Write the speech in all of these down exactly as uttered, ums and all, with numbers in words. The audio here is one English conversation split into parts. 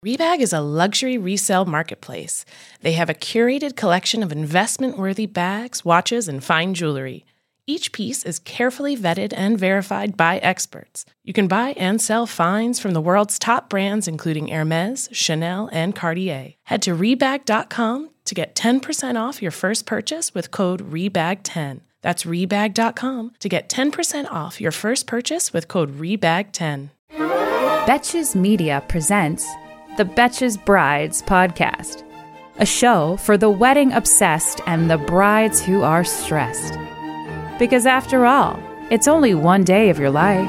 Rebag is a luxury resale marketplace. They have a curated collection of investment-worthy bags, watches, and fine jewelry. Each piece is carefully vetted and verified by experts. You can buy and sell finds from the world's top brands, including Hermes, Chanel, and Cartier. Head to rebag dot com to get ten percent off your first purchase with code rebag ten. That's rebag dot com to get ten percent off your first purchase with code rebag ten. Betches Media presents the Betches Brides podcast, a show for the wedding obsessed and the brides who are stressed. Because after all, it's only one day of your life.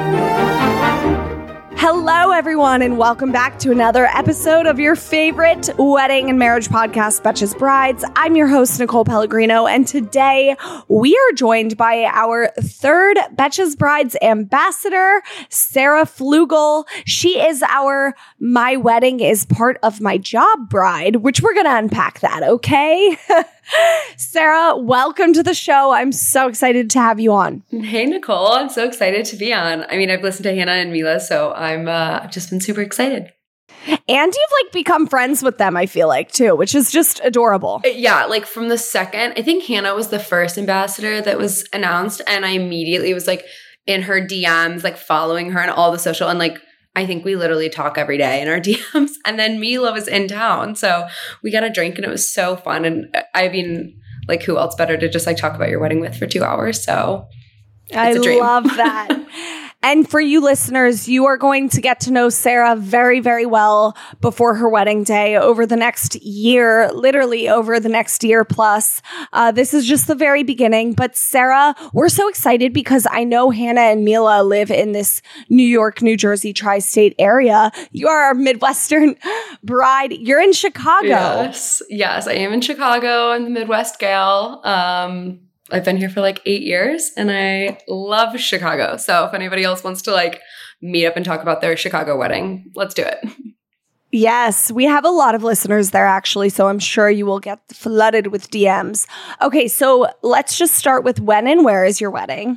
Hello, everyone, and welcome back to another episode of your favorite wedding and marriage podcast, Betches Brides. I'm your host, Nicole Pellegrino, and today we are joined by our third Betches Brides ambassador, Sarah Flugel. She is our My Wedding is Part of My Job bride, which we're going to unpack that, okay? Sarah, welcome to the show. I'm so excited to have you on. Hey, Nicole. I'm so excited to be on. I mean, I've listened to Hannah and Mila, so I'm uh, I've just been super excited. And you've like become friends with them, I feel like, too, which is just adorable. Yeah, like from the second, I think Hannah was the first ambassador that was announced, and I immediately was like in her D Ms, like following her on all the social, and like I think we literally talk every day in our D Ms. And then Mila was in town. So we got a drink and it was so fun. And I mean, like, who else better to just like talk about your wedding with for two hours? So it's I a dream. love that. And for you listeners, you are going to get to know Sarah very, very well before her wedding day over the next year, literally over the next year plus. Uh, this is just the very beginning. But Sarah, we're so excited because I know Hannah and Mila live in this New York, New Jersey tri-state area. You are our Midwestern bride. You're in Chicago. Yes. Yes, I am in Chicago. I'm the Midwest gal. Um I've been here for like eight years and I love Chicago. So if anybody else wants to like meet up and talk about their Chicago wedding, let's do it. Yes, we have a lot of listeners there actually, so I'm sure you will get flooded with D Ms. Okay, so let's just start with when and where is your wedding?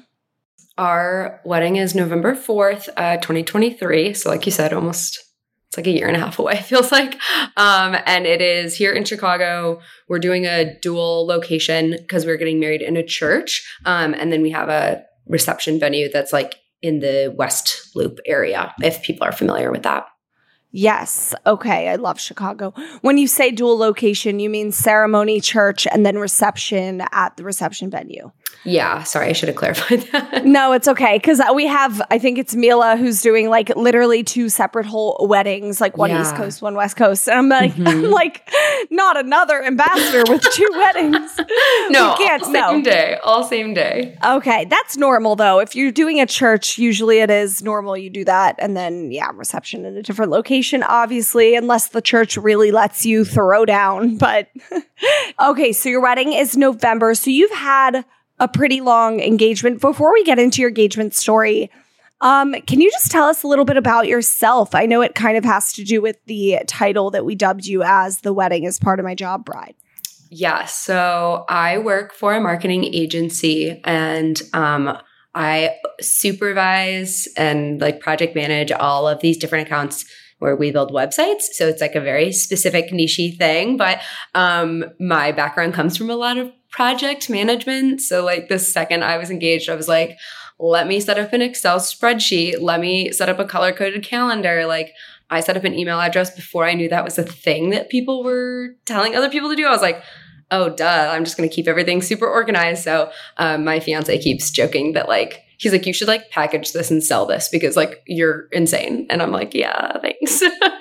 Our wedding is November fourth, uh, twenty twenty-three. So like you said, almost it's like a year and a half away, it feels like. Um, and it is here in Chicago. We're doing a dual location because we're getting married in a church. Um, and then we have a reception venue that's like in the West Loop area, if people are familiar with that. Yes. Okay. I love Chicago. When you say dual location, you mean ceremony, church, and then reception at the reception venue. Yeah. Sorry, I should have clarified that. No, it's okay. Because we have, I think it's Mila who's doing like literally two separate whole weddings, like one yeah. East Coast, one West Coast. And I'm like, mm-hmm. I'm like, not another ambassador with two weddings. No, we can't, all same no. day. All same day. Okay. That's normal though. If you're doing a church, usually it is normal. You do that. And then, yeah, reception in a different location, obviously, unless the church really lets you throw down. But okay. So your wedding is November. So you've had a pretty long engagement. Before we get into your engagement story, um, can you just tell us a little bit about yourself? I know it kind of has to do with the title that we dubbed you as, The Wedding is Part of My Job bride. Yeah. So I work for a marketing agency and um, I supervise and like project manage all of these different accounts where we build websites. So it's like a very specific niche-y thing. But um, my background comes from a lot of project management. So like the second I was engaged, I was like, let me set up an Excel spreadsheet. Let me set up a color-coded calendar. Like I set up an email address before I knew that was a thing that people were telling other people to do. I was like, oh, duh, I'm just going to keep everything super organized. So um, my fiance keeps joking that like, he's like, you should like package this and sell this because like you're insane. And I'm like, yeah, thanks.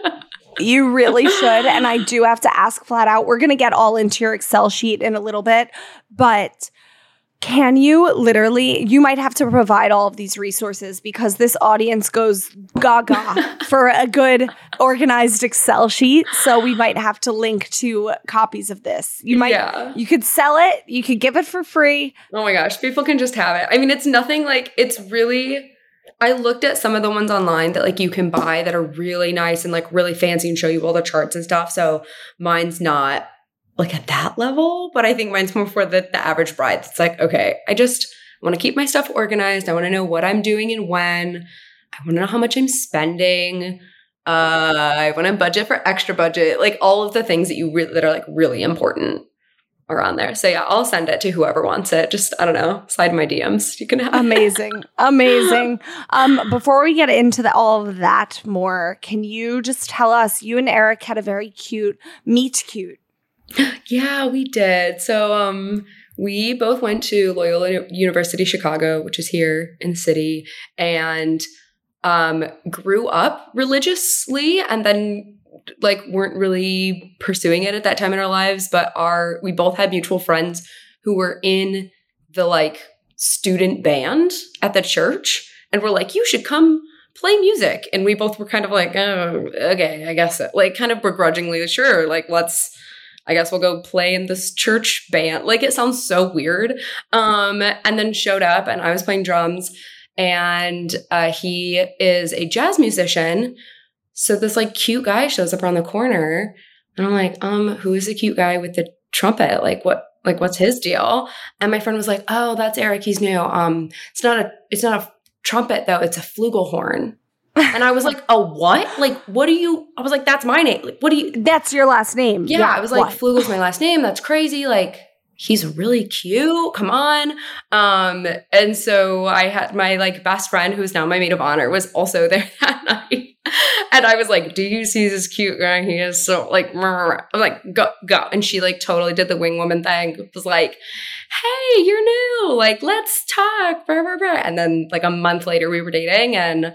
You really should. And I do have to ask flat out, we're going to get all into your Excel sheet in a little bit, but can you literally, you might have to provide all of these resources because this audience goes gaga for a good organized Excel sheet. So we might have to link to copies of this. You might, yeah. You could sell it. You could give it for free. Oh my gosh. People can just have it. I mean, it's nothing like, it's really, I looked at some of the ones online that like you can buy that are really nice and like really fancy and show you all the charts and stuff. So mine's not like at that level, but I think mine's more for the, the average bride. It's like, okay, I just want to keep my stuff organized. I want to know what I'm doing and when. I want to know how much I'm spending. Uh, I want to budget for extra budget, like all of the things that you re- that are like really important are on there. So yeah, I'll send it to whoever wants it. Just, I don't know, slide in my D Ms. You can have Amazing. Amazing. Um, before we get into the, all of that more, can you just tell us, you and Eric had a very cute meet cute. Yeah, we did. So um, we both went to Loyola University Chicago, which is here in the city, and um, grew up religiously and then like weren't really pursuing it at that time in our lives, but our we both had mutual friends who were in the like student band at the church and were like, you should come play music. And we both were kind of like, oh, okay, I guess so. Like kind of begrudgingly, sure, like let's I guess we'll go play in this church band. Like it sounds so weird. Um, and then showed up and I was playing drums and uh, he is a jazz musician. So this like cute guy shows up around the corner and I'm like, um, who is the cute guy with the trumpet? Like what, like what's his deal? And my friend was like, oh, that's Eric. He's new. Um, it's not a, it's not a trumpet though. It's a flugelhorn. And I was like, a what? Like, what do you, I was like, that's my name. Like, what do you? That's your last name. Yeah. yeah I was like, what? Flugel's my last name. That's crazy. Like, he's really cute. Come on. Um, and so I had my like best friend, who's now my maid of honor, was also there that night. And I was like, do you see this cute guy? He is so like, I'm like, go, go. And she like totally did the wing woman thing. It was like, hey, you're new. Like, let's talk. Blah, blah, blah. And then like a month later we were dating and,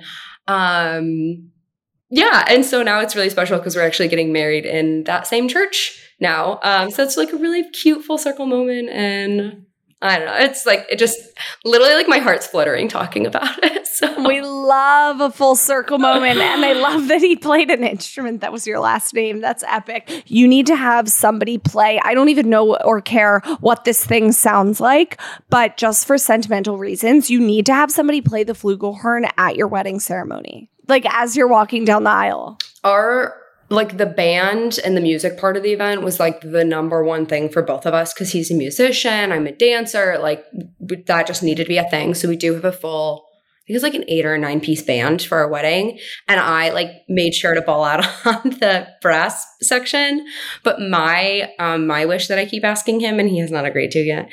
um, yeah. And so now it's really special because we're actually getting married in that same church now. Um, so it's like a really cute full circle moment. And I don't know. It's like, it just literally like my heart's fluttering talking about it. So. We love a full circle moment. And I love that he played an instrument that was your last name. That's epic. You need to have somebody play. I don't even know or care what this thing sounds like, but just for sentimental reasons, you need to have somebody play the flugelhorn at your wedding ceremony. Like as you're walking down the aisle. Our like the band and the music part of the event was like the number one thing for both of us because he's a musician, I'm a dancer, like that just needed to be a thing. So we do have a full, I think it's like an eight or a nine piece band for our wedding. And I like made sure to ball out on the brass section. But my, um, my wish that I keep asking him, and he has not agreed to yet,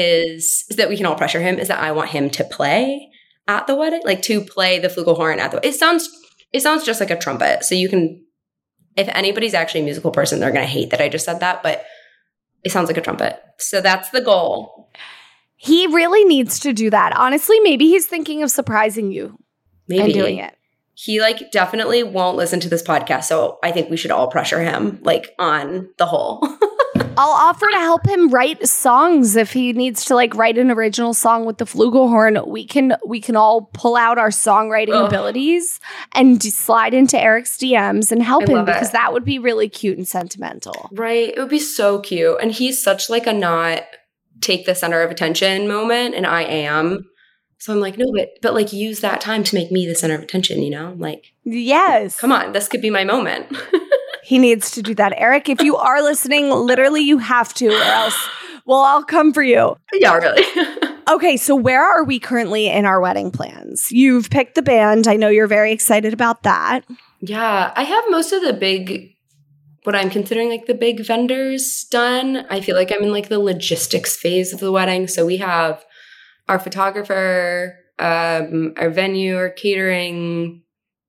is, is that we can all pressure him, is that I want him to play at the wedding, like to play the flugelhorn at the, it sounds, it sounds just like a trumpet. So you can, if anybody's actually a musical person, they're going to hate that I just said that, but it sounds like a trumpet. So that's the goal. He really needs to do that. Honestly, maybe he's thinking of surprising you maybe. and doing it. He like definitely won't listen to this podcast. So I think we should all pressure him like on the whole. I'll offer to help him write songs if he needs to like write an original song with the flugelhorn. We can we can all pull out our songwriting Ugh. abilities and d- slide into Eric's D Ms and help I him because it. that would be really cute and sentimental. Right. It would be so cute. And he's such like a not take the center of attention moment, and I am. So I'm like, no, but but like use that time to make me the center of attention, you know? Like, yes. Come on, this could be my moment. He needs to do that. Eric, if you are listening, literally you have to, or else we'll all come for you. Yeah, really. Okay, so where are we currently in our wedding plans? You've picked the band. I know you're very excited about that. Yeah, I have most of the big, what I'm considering like the big vendors done. I feel like I'm in like the logistics phase of the wedding. So we have our photographer, um, our venue, our catering,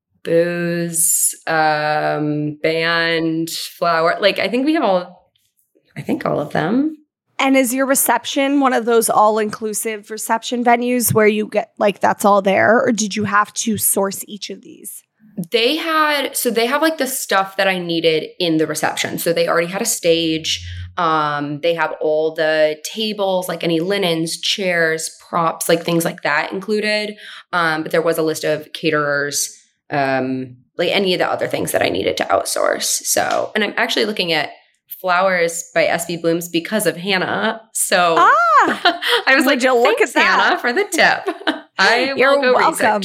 booze, um, band, flower. Like, I think we have all, I think all of them. And is your reception one of those all-inclusive reception venues where you get, like, that's all there? Or did you have to source each of these? They had, so they have, like, the stuff that I needed in the reception. So they already had a stage. Um, they have all the tables, like any linens, chairs, props, like things like that included. Um, but there was a list of caterers, um, like any of the other things that I needed to outsource. So, and I'm actually looking at flowers by S B Blooms because of Hannah. So ah, I was like, you look thanks, at that. Hannah, for the tip. I You're will go welcome. research.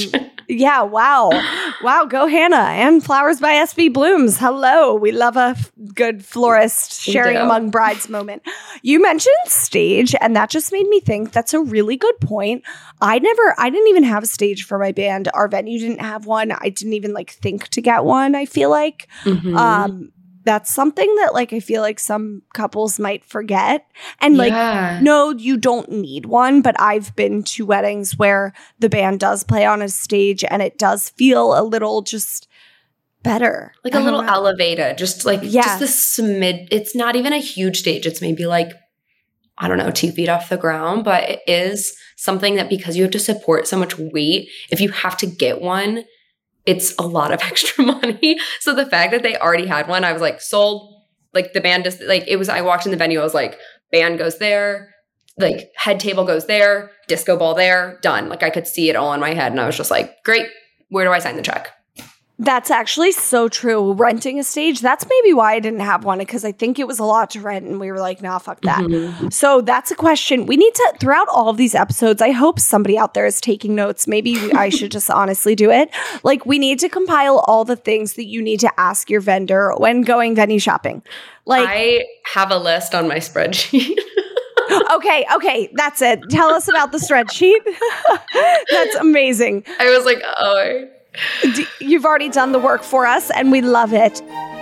Yeah, wow. Wow, go Hannah. And Flowers by S B Blooms. Hello. We love a f- good florist sharing among brides moment. You mentioned stage, and that just made me think that's a really good point. I never, I didn't even have a stage for my band. Our venue didn't have one. I didn't even like think to get one, I feel like. Mm-hmm. Um, That's something that, like, I feel like some couples might forget. And, like, yeah. no, you don't need one. But I've been to weddings where the band does play on a stage and it does feel a little just better. Like a little know. elevated. Just, like, yeah. just a smid. It's not even a huge stage. It's maybe, like, I don't know, two feet off the ground. But it is something that because you have to support so much weight, if you have to get one, it's a lot of extra money. So the fact that they already had one, I was like, sold. Like the band just like it was, I walked in the venue, I was like, band goes there, like head table goes there, disco ball there, done. Like I could see it all in my head. And I was just like, great. Where do I sign the check? That's actually so true. Renting a stage, that's maybe why I didn't have one, because I think it was a lot to rent and we were like, nah, fuck that. Mm-hmm. So that's a question. We need to, throughout all of these episodes, I hope somebody out there is taking notes. Maybe I should just honestly do it. Like we need to compile all the things that you need to ask your vendor when going venue shopping. Like I have a list on my spreadsheet. okay, okay, that's it. Tell us about the spreadsheet. That's amazing. I was like, oh, you've already done the work for us, and we love it.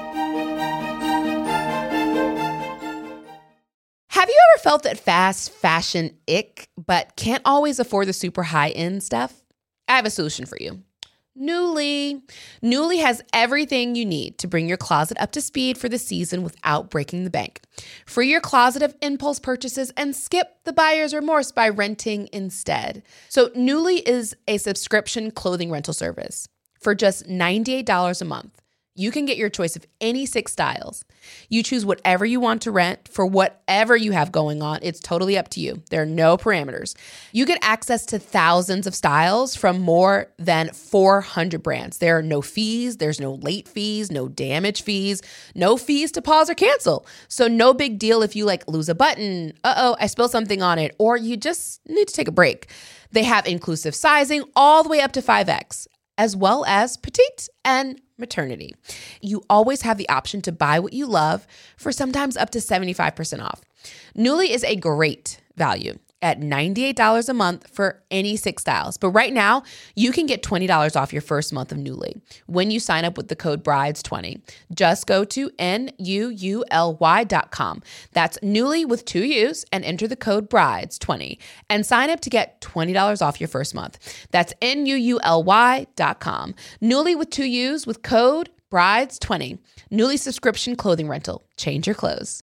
Have you ever felt that fast fashion ick, but can't always afford the super high-end stuff? I have a solution for you. Nuuly. Nuuly has everything you need to bring your closet up to speed for the season without breaking the bank. Free your closet of impulse purchases and skip the buyer's remorse by renting instead. So Nuuly is a subscription clothing rental service. For just ninety-eight dollars a month, you can get your choice of any six styles. You choose whatever you want to rent for whatever you have going on. It's totally up to you. There are no parameters. You get access to thousands of styles from more than four hundred brands. There are no fees. There's no late fees, no damage fees, no fees to pause or cancel. So no big deal if you like lose a button, uh-oh, I spilled something on it, or you just need to take a break. They have inclusive sizing all the way up to five X, as well as petite and maternity. You always have the option to buy what you love for sometimes up to seventy-five percent off. Nuuly is a great value at ninety-eight dollars a month for any six styles. But right now, you can get twenty dollars off your first month of Nuuly when you sign up with the code brides twenty. Just go to N U U L Y dot com. That's Nuuly with two U's and enter the code brides twenty and sign up to get twenty dollars off your first month. That's N U U L Y dot com. Nuuly with two U's with code brides twenty. Nuuly subscription clothing rental. Change your clothes.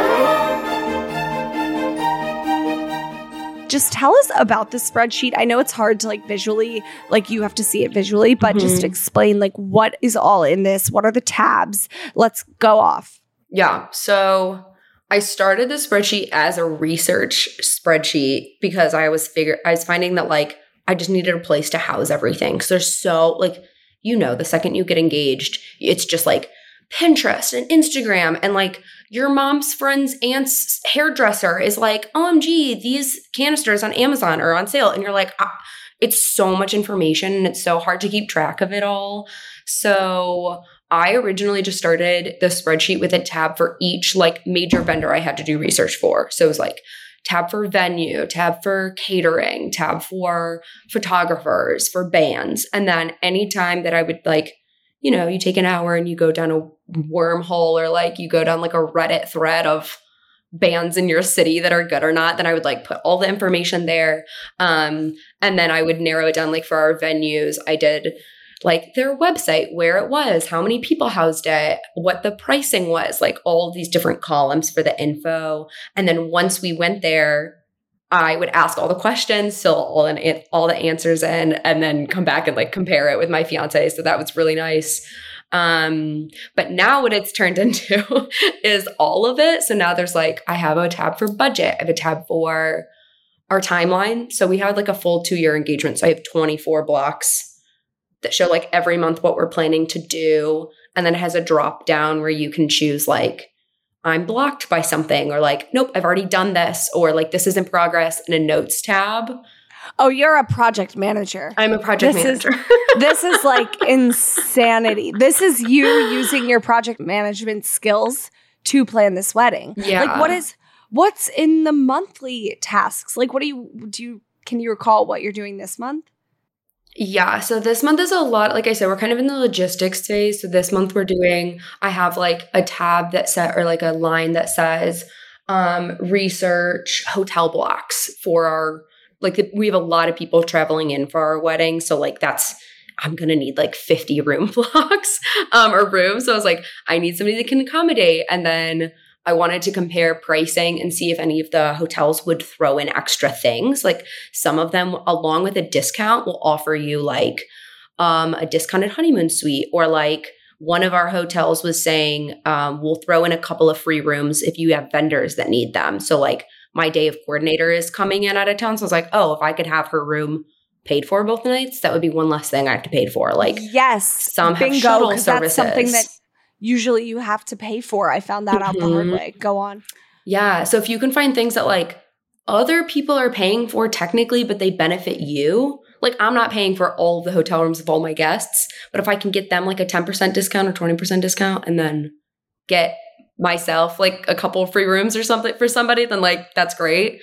Just tell us about the spreadsheet. I know it's hard to like visually, like you have to see it visually, but mm-hmm. just explain like what is all in this? What are the tabs? Let's go off. Yeah. So I started the spreadsheet as a research spreadsheet because I was figure I was finding that like I just needed a place to house everything. Because there's so like, you know, the second you get engaged, it's just like Pinterest and Instagram, and like your mom's friend's aunt's hairdresser is like, O M G, these canisters on Amazon are on sale. And you're like, ah, it's so much information and it's so hard to keep track of it all. So I originally just started the spreadsheet with a tab for each like major vendor I had to do research for. So it was like tab for venue, tab for catering, tab for photographers, for bands. And then anytime that I would like, you know, you take an hour and you go down a wormhole or like you go down like a Reddit thread of bands in your city that are good or not, then I would like put all the information there. Um, and then I would narrow it down. Like for our venues, I did like their website, where it was, how many people housed it, what the pricing was, like all of these different columns for the info. And then once we went there, I would ask all the questions, fill all, in, all the answers in, and then come back and like compare it with my fiance. So that was really nice. Um, but now what it's turned into is all of it. So now there's like, I have a tab for budget. I have a tab for our timeline. So we had like a full two year engagement. So I have twenty-four blocks that show like every month what we're planning to do. And then it has a drop down where you can choose like, I'm blocked by something, or like, nope, I've already done this, or like this is in progress, in a notes tab. Oh, you're a project manager. I'm a project this manager. Is, this is like insanity. This is you using your project management skills to plan this wedding. Yeah. Like what is what's in the monthly tasks? Like what do you do you can you recall what you're doing this month? Yeah, so this month is a lot, like I said, we're kind of in the logistics phase. So this month we're doing, I have like a tab that set or like a line that says um, research hotel blocks for our, like the, we have a lot of people traveling in for our wedding. So like that's, I'm going to need like fifty room blocks um, or rooms. So I was like, I need somebody that can accommodate. And then I wanted to compare pricing and see if any of the hotels would throw in extra things. Like some of them, along with a discount, will offer you like um, a discounted honeymoon suite, or like one of our hotels was saying um, we'll throw in a couple of free rooms if you have vendors that need them. So like my day of coordinator is coming in out of town. So I was like, oh, if I could have her room paid for both nights, that would be one less thing I have to pay for. Like yes, some have bingo, shuttle 'cause services. That's something that usually you have to pay for. I found that out Mhm. the hard way. Go on. Yeah. So if you can find things that like other people are paying for technically, but they benefit you, like I'm not paying for all of the hotel rooms of all my guests, but if I can get them like a ten percent discount or twenty percent discount and then get myself like a couple of free rooms or something for somebody, then like that's great.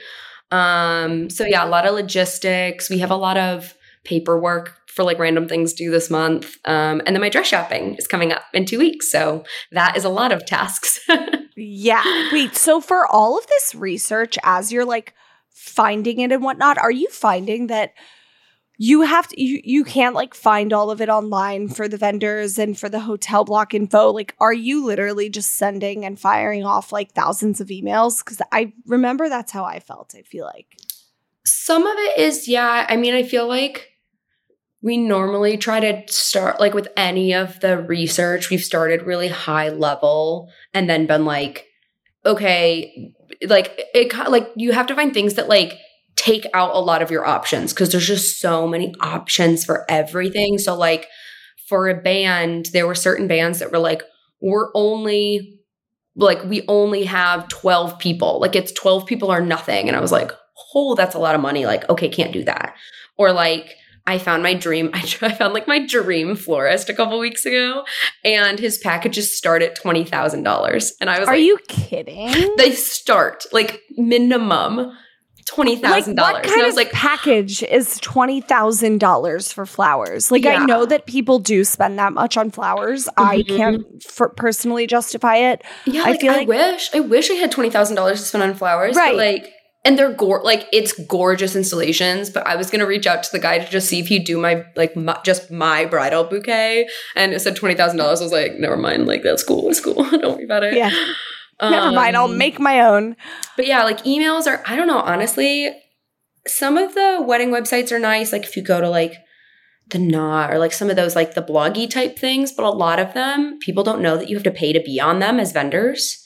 Um, so yeah, a lot of logistics. We have a lot of paperwork for like random things due this month. Um, and then my dress shopping is coming up in two weeks. So that is a lot of tasks. Yeah. Wait, so for all of this research, as you're like finding it and whatnot, are you finding that you have to, you, you can't like find all of it online for the vendors and for the hotel block info? Like, are you literally just sending and firing off like thousands of emails? Because I remember that's how I felt, I feel like. Some of it is, yeah. I mean, I feel like we normally try to start like with any of the research, we've started really high level and then been like, okay, like it like you have to find things that like take out a lot of your options because there's just so many options for everything. So like for a band, there were certain bands that were like, we're only like, we only have twelve people. Like it's twelve people or nothing. And I was like, oh, that's a lot of money. Like, okay, can't do that. Or like, I found my dream, I found like my dream florist a couple weeks ago and his packages start at twenty thousand dollars. And I was Are like, Are you kidding? They start like minimum twenty thousand dollars. Like, what kind and I was of like, package is twenty thousand dollars for flowers? Like, Yeah. I know that people do spend that much on flowers. I Mhm. can't for personally justify it. yeah, I like, I, feel like- wish, I wish I had twenty thousand dollars to spend on flowers. Right. But like, and they're gore, like it's gorgeous installations, but I was going to reach out to the guy to just see if he'd do my, like my, just my bridal bouquet. And it said twenty thousand dollars. I was like, never mind. Like, that's cool. It's cool. Don't worry about it. Yeah. Never mind. I'll Um, make my own. But yeah, like emails are, I don't know, honestly, some of the wedding websites are nice. Like if you go to like the Knot or like some of those like the bloggy type things, but a lot of them, people don't know that you have to pay to be on them as vendors.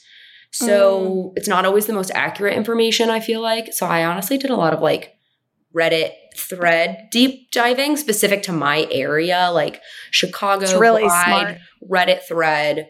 So Mm. it's not always the most accurate information, I feel like. So I honestly did a lot of like Reddit thread deep diving specific to my area, like Chicago, It's really Pride, Reddit thread.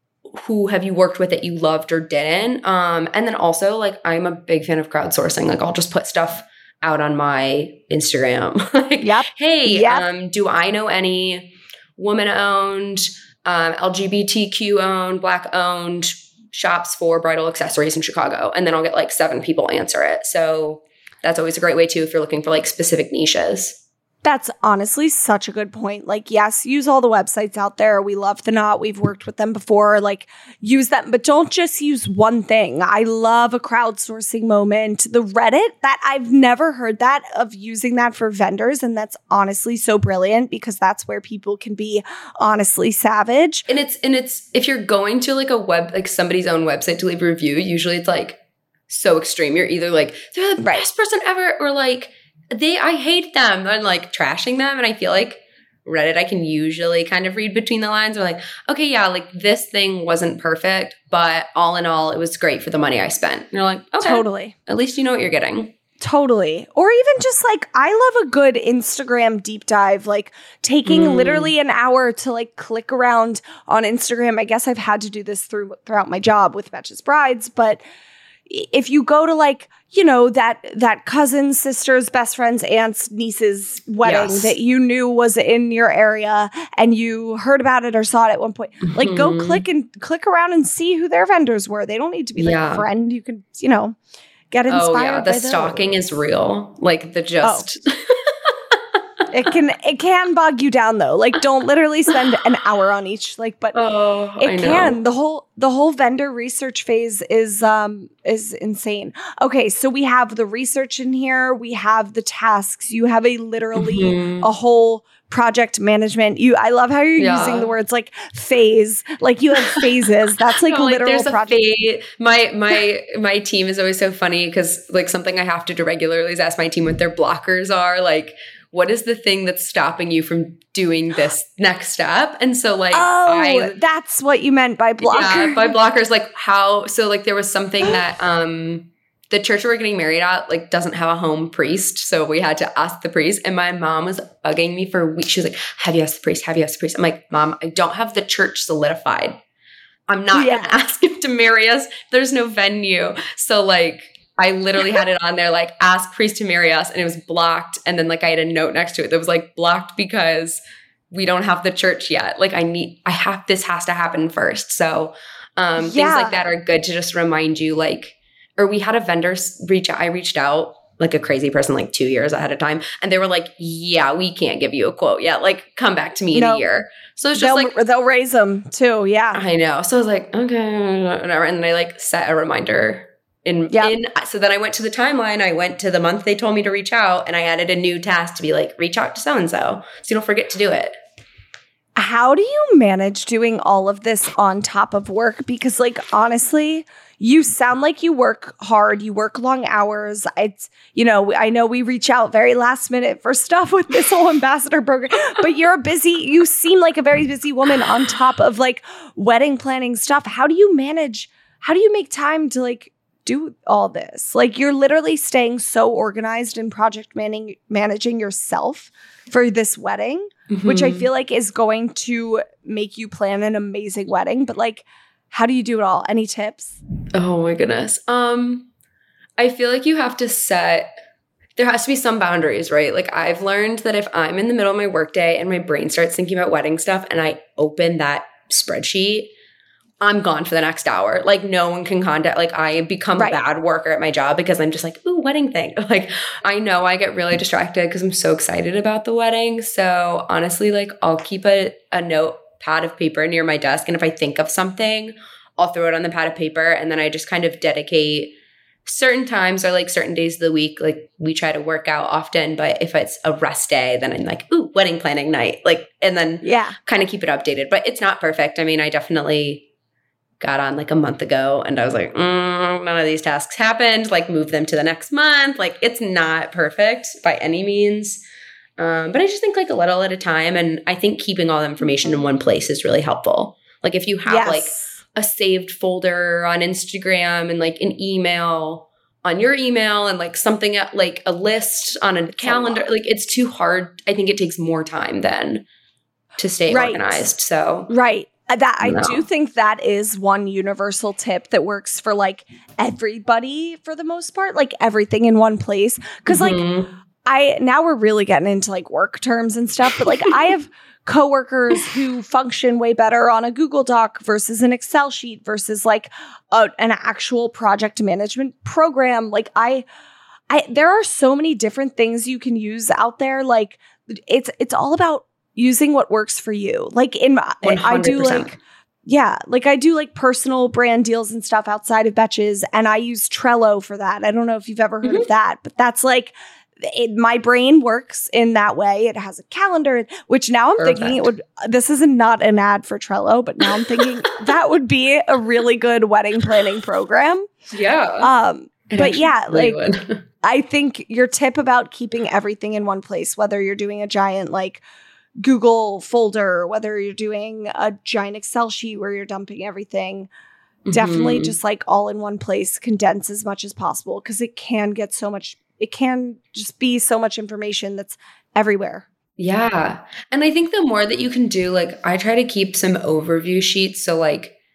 Who have you worked with that you loved or didn't? Um, and then also like I'm a big fan of crowdsourcing. Like I'll just put stuff out on my Instagram. like, Yep. hey, Yep. um, do I know any woman-owned, um, L G B T Q-owned, Black-owned shops for bridal accessories in Chicago? And then I'll get like seven people answer it. So that's always a great way too if you're looking for like specific niches. That's honestly such a good point. Like, yes, use all the websites out there. We love the Knot. We've worked with them before. Like, use them, but don't just use one thing. I love a crowdsourcing moment. The Reddit, that I've never heard that of using that for vendors. And that's honestly so brilliant because that's where people can be honestly savage. And it's, and it's, if you're going to like a web, like somebody's own website to leave a review, usually it's like so extreme. You're either like, they're the Right. best person ever, or like, they, I hate them, and like trashing them. And I feel like Reddit, I can usually kind of read between the lines. Or like, okay, yeah, like this thing wasn't perfect, but all in all, it was great for the money I spent. And you're like, okay, Totally. at least you know what you're getting. Totally. Or even just like, I love a good Instagram deep dive, like taking Mm. literally an hour to like click around on Instagram. I guess I've had to do this through throughout my job with Betches Brides, but if you go to like, you know, that that cousin, sister's, best friend's, aunt's, niece's wedding Yes. that you knew was in your area and you heard about it or saw it at one point, like go Mhm. click and click around and see who their vendors were. They don't need to be like Yeah. a friend. You can, you know, get inspired. Oh yeah, the by stalking those. is real. Like the just It can it can bog you down though. Like don't literally spend an hour on each. Like, but oh, I it know. can. The whole the whole vendor research phase is um is insane. Okay, so we have the research in here. We have the tasks. You have a literally Mhm. a whole project management. You I love how you're Yeah. using the words like phase. Like you have phases. That's like No, literal there's a project. phase. My my my team is always so funny because like something I have to do regularly is ask my team what their blockers are. Like, what is the thing that's stopping you from doing this next step? And so like Oh, I that's what you meant by blocker. yeah, by blockers, like how so like there was something that um the church we we're getting married at like doesn't have a home priest. So we had to ask the priest. And my mom was bugging me for weeks. She was like, have you asked the priest? Have you asked the priest? I'm like, Mom, I don't have the church solidified. I'm not Yeah. gonna ask him to marry us. There's no venue. So like I literally had it on there like ask priest to marry us, and it was blocked. And then like I had a note next to it that was like blocked because we don't have the church yet. Like I need I have this has to happen first. So um Yeah. things like that are good to just remind you like or we had a vendor s- reach out I reached out like a crazy person like two years ahead of time, and they were like, yeah, we can't give you a quote yet. Like come back to me in No. a year. So it's just They'll, like they'll raise them too. Yeah. I know. So I was like, okay, whatever. And then I like set a reminder in, Yeah. in, so then I went to the timeline. I went to the month they told me to reach out, and I added a new task to be like, reach out to so-and-so. So you don't forget to do it. How do you manage doing all of this on top of work? Because like, honestly, you sound like you work hard. You work long hours. It's, you know, I know we reach out very last minute for stuff with this whole ambassador program, but you're a busy, you seem like a very busy woman on top of like wedding planning stuff. How do you manage, how do you make time to like do all this? Like you're literally staying so organized and project manning, managing yourself for this wedding, which I Mhm. feel like is going to make you plan an amazing wedding. But like, how do you do it all? Any tips? Oh my goodness. Um, I feel like you have to set, there has to be some boundaries, right? Like I've learned that if I'm in the middle of my workday and my brain starts thinking about wedding stuff and I open that spreadsheet, I'm gone for the next hour. Like no one can contact, like I become Right. a bad worker at my job because I'm just like, ooh, wedding thing. Like I know I get really distracted because I'm so excited about the wedding. So honestly, like I'll keep a, a notepad of paper near my desk. And if I think of something, I'll throw it on the pad of paper. And then I just kind of dedicate certain times or like certain days of the week. Like we try to work out often, but if it's a rest day, then I'm like, ooh, wedding planning night. Like, and then Yeah. kind of keep it updated. But it's not perfect. I mean, I definitely got on like a month ago and I was like, mm, none of these tasks happened. Like move them to the next month. Like it's not perfect by any means. Um, but I just think like a little at a time. And I think keeping all the information in one place is really helpful. Like if you have Yes. like a saved folder on Instagram and like an email on your email and like something at like a list on a calendar, lot. like it's too hard. I think it takes more time than to stay Right. organized. So Right. Uh, That I No. do think that is one universal tip that works for like everybody for the most part, like everything in one place. Cause like Mhm. I now we're really getting into like work terms and stuff, but like I have coworkers who function way better on a Google Doc versus an Excel sheet versus like a, an actual project management program. Like I, I there are so many different things you can use out there. Like it's it's all about using what works for you. Like in my, I do one hundred percent. like. Yeah, like I do like personal brand deals and stuff outside of Betches, and I use Trello for that. I don't know if you've ever heard Mhm. of that, but that's like it, my brain works in that way. It has a calendar, which now I'm thinking it would. This is not an ad for Trello, but now I'm thinking that would be a really good wedding planning program. Yeah. Um, It but actually yeah, really like would. I think your tip about keeping everything in one place, whether you're doing a giant like Google folder, whether you're doing a giant Excel sheet where you're dumping everything, definitely Mhm. just like all in one place, condense as much as possible because it can get so much, it can just be so much information that's everywhere. Yeah. And I think the more that you can do, like I try to keep some overview sheets. So like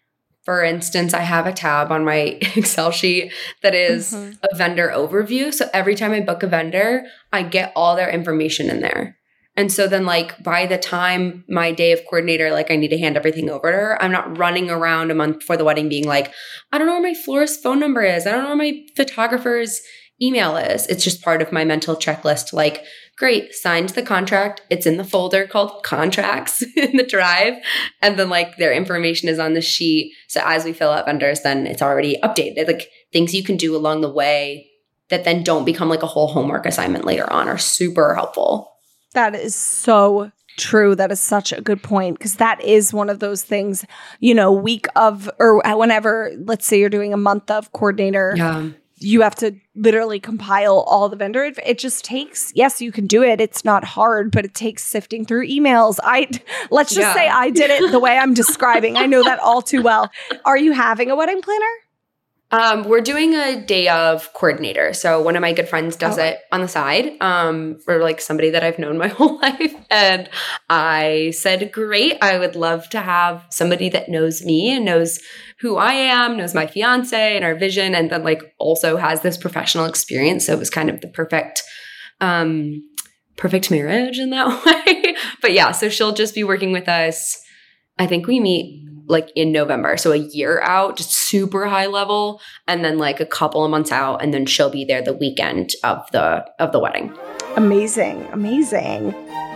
For instance, I have a tab on my Excel sheet that is Mhm. a vendor overview. So every time I book a vendor, I get all their information in there. And so then like by the time my day of coordinator, like I need to hand everything over to her, I'm not running around a month before the wedding being like, I don't know where my florist's phone number is. I don't know where my photographer's email is. It's just part of my mental checklist. Like, great, signed the contract. It's in the folder called contracts in the drive. And then like their information is on the sheet. So as we fill out vendors, then it's already updated. Like things you can do along the way that then don't become like a whole homework assignment later on are super helpful. That is so true. That is such a good point, because that is one of those things, you know, week of, or whenever, let's say you're doing a month of coordinator, Yeah. you have to literally compile all the vendor. It, it just takes, yes, you can do it. It's not hard, but it takes sifting through emails. I, let's just Yeah. say I did it the way I'm describing. I know that all too well. Are you having a wedding planner? Um, we're doing a day of coordinator. So one of my good friends does Oh. it on the side, um, for like somebody that I've known my whole life. And I said, great, I would love to have somebody that knows me and knows who I am, knows my fiance and our vision, and then like also has this professional experience. So it was kind of the perfect, um, perfect marriage in that way. But yeah, so she'll just be working with us. I think we meet like in November. So a year out, just super high level, and then like a couple of months out, and then she'll be there the weekend of the of the wedding. Amazing. Amazing.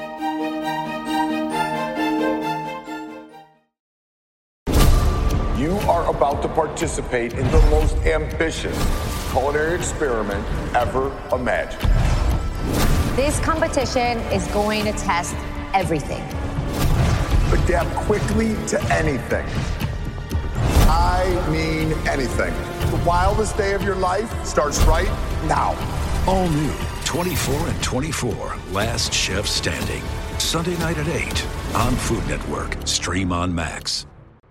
You are about to participate in the most ambitious culinary experiment ever imagined. This competition is going to test everything. Adapt quickly to anything. I mean anything. The wildest day of your life starts right now. All new twenty-four and twenty-four, Last Chef Standing. Sunday night at eight on Food Network. Stream on Max.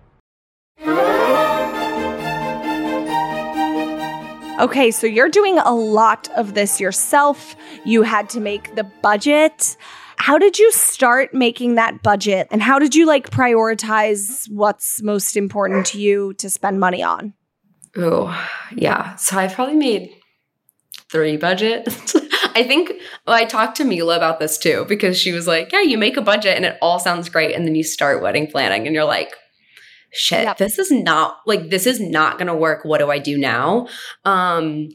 Okay, so you're doing a lot of this yourself. You had to make the budget. How did you start making that budget, and how did you like prioritize what's most important to you to spend money on? Oh, yeah. So I've probably made three budgets. I think well, I talked to Mila about this too, because she was like, yeah, you make a budget and it all sounds great. And then you start wedding planning and you're like, shit, Yep. this is not like, this is not going to work. What do I do now? Um,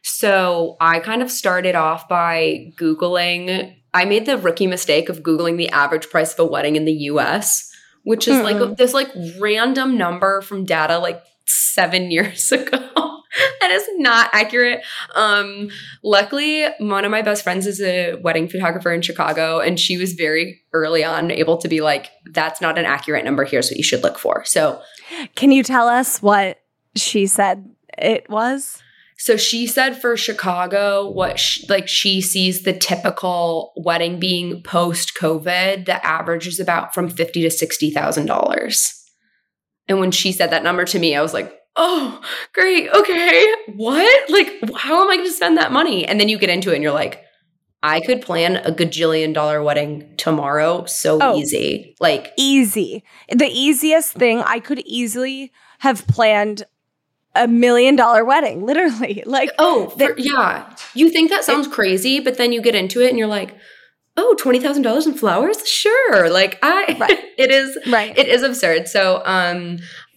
so I kind of started off by Googling. I made the rookie mistake of Googling the average price of a wedding in the U S, which is Mm-mm. like this like random number from data like seven years ago. That is not accurate. Um, luckily, one of my best friends is a wedding photographer in Chicago, and she was very early on able to be like, that's not an accurate number. Here's what you should look for. So, Can you tell us what she said it was? so she said for Chicago, what sh- like she sees the typical wedding being post COVID, the average is about from fifty to sixty thousand dollars. And when she said that number to me, I was like, oh, great. Okay. What? Like, how am I going to spend that money? And then you get into it and you're like, I could plan a gajillion dollar wedding tomorrow. So Oh. easy. Like, Easy. The easiest thing, I could easily have planned a million dollar wedding, literally. Like, oh, the- for, yeah. You think that sounds crazy, but then you get into it and you're like, oh, twenty thousand dollars in flowers? Sure. Like, I, Right. it is, Right. it is absurd. So, um,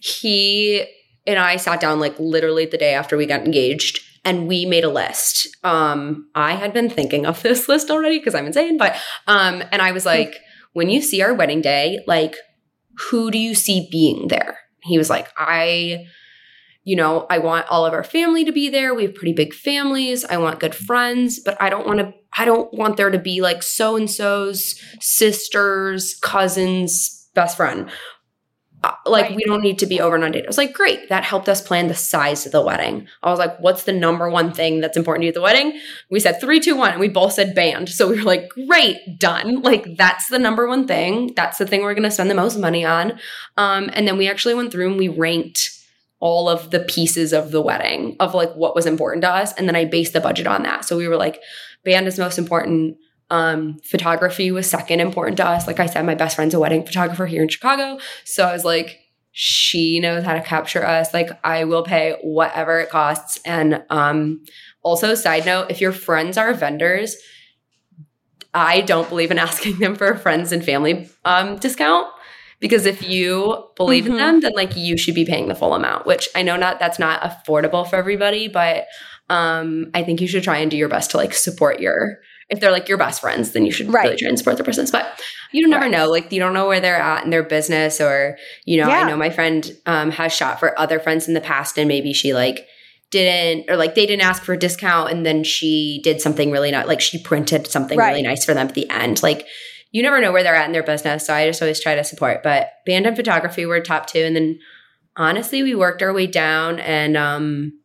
he and I sat down like literally the day after we got engaged, and we made a list. Um, I had been thinking of this list already because I'm insane, but um, and I was like, when you see our wedding day, like, who do you see being there? He was like, I, you know, I want all of our family to be there. We have pretty big families. I want good friends, but I don't want to, I don't want there to be like so-and-so's sisters, cousins, best friend. Uh, like, Right. we don't need to be over inundated. I was like, great. That helped us plan the size of the wedding. I was like, what's the number one thing that's important to you at the wedding? We said three, two, one, and we both said band. So we were like, great, done. Like, that's the number one thing. That's the thing we're going to spend the most money on. Um, and then we actually went through and we ranked all of the pieces of the wedding of like what was important to us. And then I based the budget on that. So we were like, band is most important. Um, photography was second important to us. Like I said, my best friend's a wedding photographer here in Chicago. So I was like, She knows how to capture us. Like, I will pay whatever it costs. And um, also, side note, if your friends are vendors, I don't believe in asking them for a friends and family um, discount. Because if you believe mm-hmm. in them, then like you should be paying the full amount, which I know not that's not affordable for everybody, but um, I think you should try and do your best to like support your, if they're like your best friends, then you should right. really try and support the person. But you never right. know, like you don't know where they're at in their business or, you know, yeah. I know my friend um, has shot for other friends in the past and maybe she like didn't, or like they didn't ask for a discount and then she did something really not, like she printed something right. really nice for them at the end. Like, you never know where they're at in their business. So I just always try to support. But band and photography were top two. And then honestly, we worked our way down and um,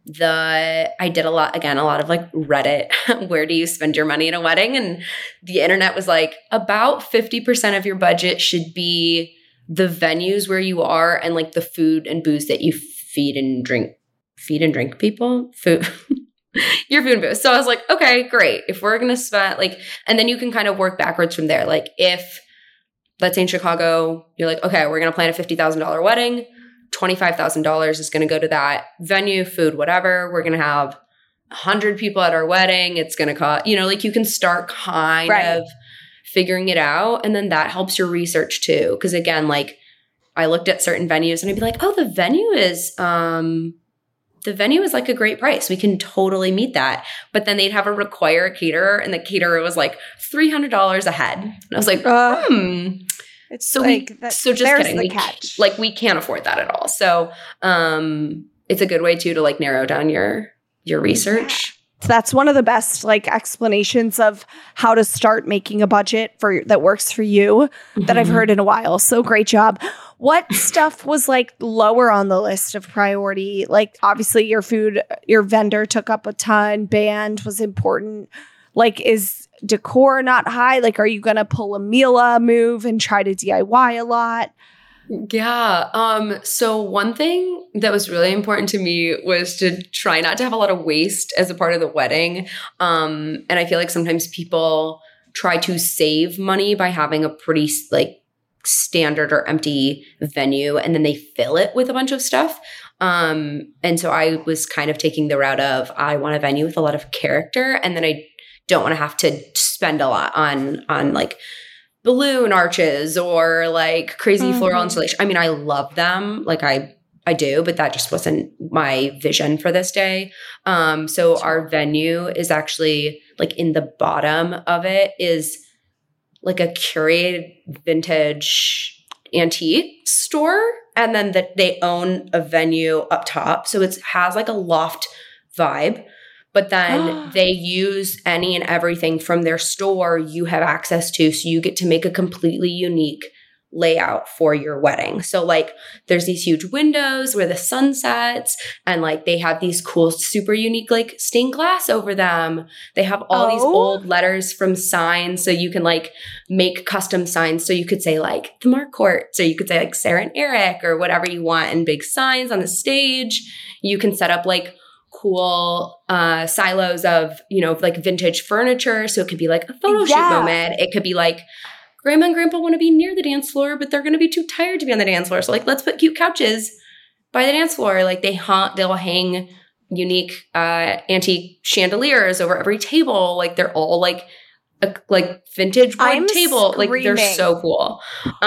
the I did a lot, again, a lot of like Reddit. Where do you spend your money at a wedding? And the internet was like about fifty percent of your budget should be the venues where you are and like the food and booze that you feed and drink. Feed and drink people? Food. Your food and booze. So I was like, okay, great. If we're going to spend like, and then you can kind of work backwards from there. Like if, let's say in Chicago, you're like, okay, we're going to plan a fifty thousand dollars wedding. twenty-five thousand dollars is going to go to that venue, food, whatever. We're going to have one hundred people at our wedding. It's going to cost, you know, like you can start kind right. of figuring it out. And then that helps your research too. Because again, like I looked at certain venues and I'd be like, oh, the venue is, um, the venue is like a great price. We can totally meet that. But then they'd have a require a caterer and the caterer was like three hundred dollars a head. And I was like, uh, hmm. It's so like, we, that, so just there's kidding. the We, catch. like we can't afford that at all. So um, it's a good way too to like narrow down your, your research. That's one of the best like explanations of how to start making a budget for that works for you mm-hmm. that I've heard in a while. So great job. What stuff was like lower on the list of priority? Like obviously your food, your vendor took up a ton, band was important. Like is decor not high? Like are you going to pull a Mila move and try to D I Y a lot? Yeah. Um, so one thing that was really important to me was to try not to have a lot of waste as a part of the wedding. Um, and I feel like sometimes people try to save money by having a pretty like standard or empty venue and then they fill it with a bunch of stuff. Um, and so I was kind of taking the route of I want a venue with a lot of character and then I don't want to have to spend a lot on on like balloon arches or like crazy mm-hmm. floral installation. I mean, I love them. Like I, I do, but that just wasn't my vision for this day. Um, so our venue is actually like in the bottom of it is like a curated vintage antique store. And then that they own a venue up top. So it has like a loft vibe. But then they use any and everything from their store you have access to. So you get to make a completely unique layout for your wedding. So like there's these huge windows where the sun sets and like they have these cool, super unique like stained glass over them. They have all oh. these old letters from signs. So you can like make custom signs. So you could say like the Marquardt. So you could say like Sarah and Eric or whatever you want and big signs on the stage. You can set up like cool uh, silos of, you know, like vintage furniture. So it could be like a photo yeah. shoot moment. It could be like grandma and grandpa want to be near the dance floor, but they're going to be too tired to be on the dance floor. So like, let's put cute couches by the dance floor. Like they haunt, they'll hang unique uh, antique chandeliers over every table. Like they're all like, a, like vintage wood I'm table. screaming. Like they're so cool.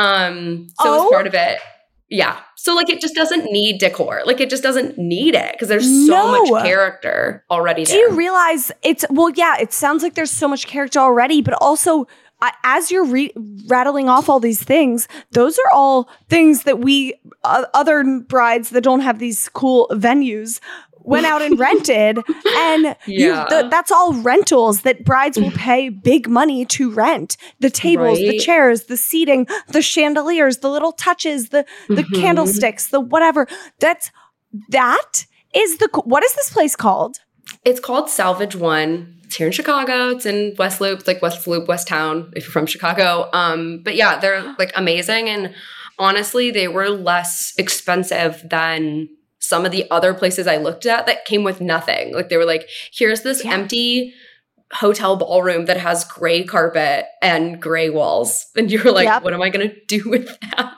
Um, so oh. as part of it, yeah. So like it just doesn't need decor. Like it just doesn't need it because there's so no. much character already there. Do you realize it's, well, yeah, it sounds like there's so much character already, but also uh, as you're re- rattling off all these things, those are all things that we, uh, other brides that don't have these cool venues went out and rented. And yeah. you, the, that's all rentals that brides will pay big money to rent. The tables, right. the chairs, the seating, the chandeliers, the little touches, the, the mm-hmm. candlesticks, the whatever. That's, that is the, what is this place called? It's called Salvage One. It's here in Chicago. It's in West Loop. It's like West Loop, West Town, if you're from Chicago. Um, but yeah, they're like amazing. And honestly, they were less expensive than some of the other places I looked at that came with nothing. Like they were like, here's this yeah. empty hotel ballroom that has gray carpet and gray walls. And you're like, yep. what am I going to do with that?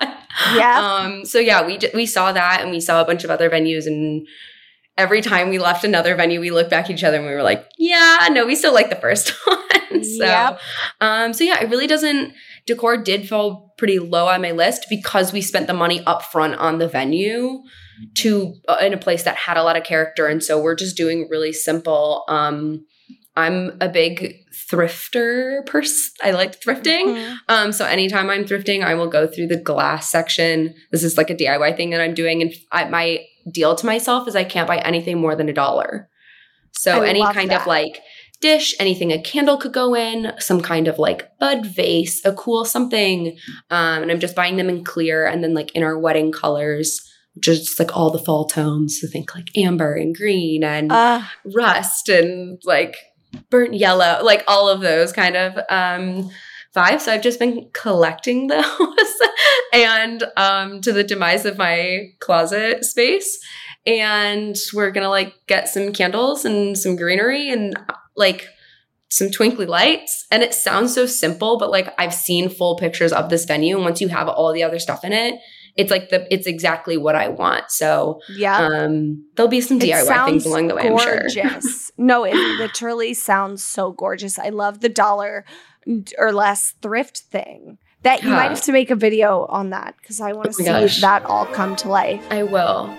Yeah. Um, so yeah, we d- we saw that, and we saw a bunch of other venues, and every time we left another venue, we looked back at each other and we were like, yeah, no, we still like the first one. so, Yep. um, so yeah, it really doesn't, decor did fall pretty low on my list because we spent the money up front on the venue to uh, in a place that had a lot of character. And so we're just doing really simple. Um, I'm a big thrifter person. I like thrifting. Mm-hmm. Um, so anytime I'm thrifting, I will go through the glass section. This is like a D I Y thing that I'm doing. And I, my deal to myself is I can't buy anything more than a dollar. So I any love kind that. of like dish, anything a candle could go in, some kind of like bud vase, a cool something. Um, and I'm just buying them in clear and then like in our wedding colors, just like all the fall tones. So think like amber and green and Uh, rust and like burnt yellow, like all of those kind of um, vibes. So I've just been collecting those and um, to the demise of my closet space. And we're going to like get some candles and some greenery and like some twinkly lights. And it sounds so simple, but like I've seen full pictures of this venue. And once you have all the other stuff in it, it's like the, it's exactly what I want. So yeah. um, there'll be some D I Y things along the way, I'm sure. Gorgeous. No, it literally sounds so gorgeous. I love the dollar or less thrift thing. That you Yeah. might have to make a video on that because I want to Oh my see gosh. that all come to life. I will.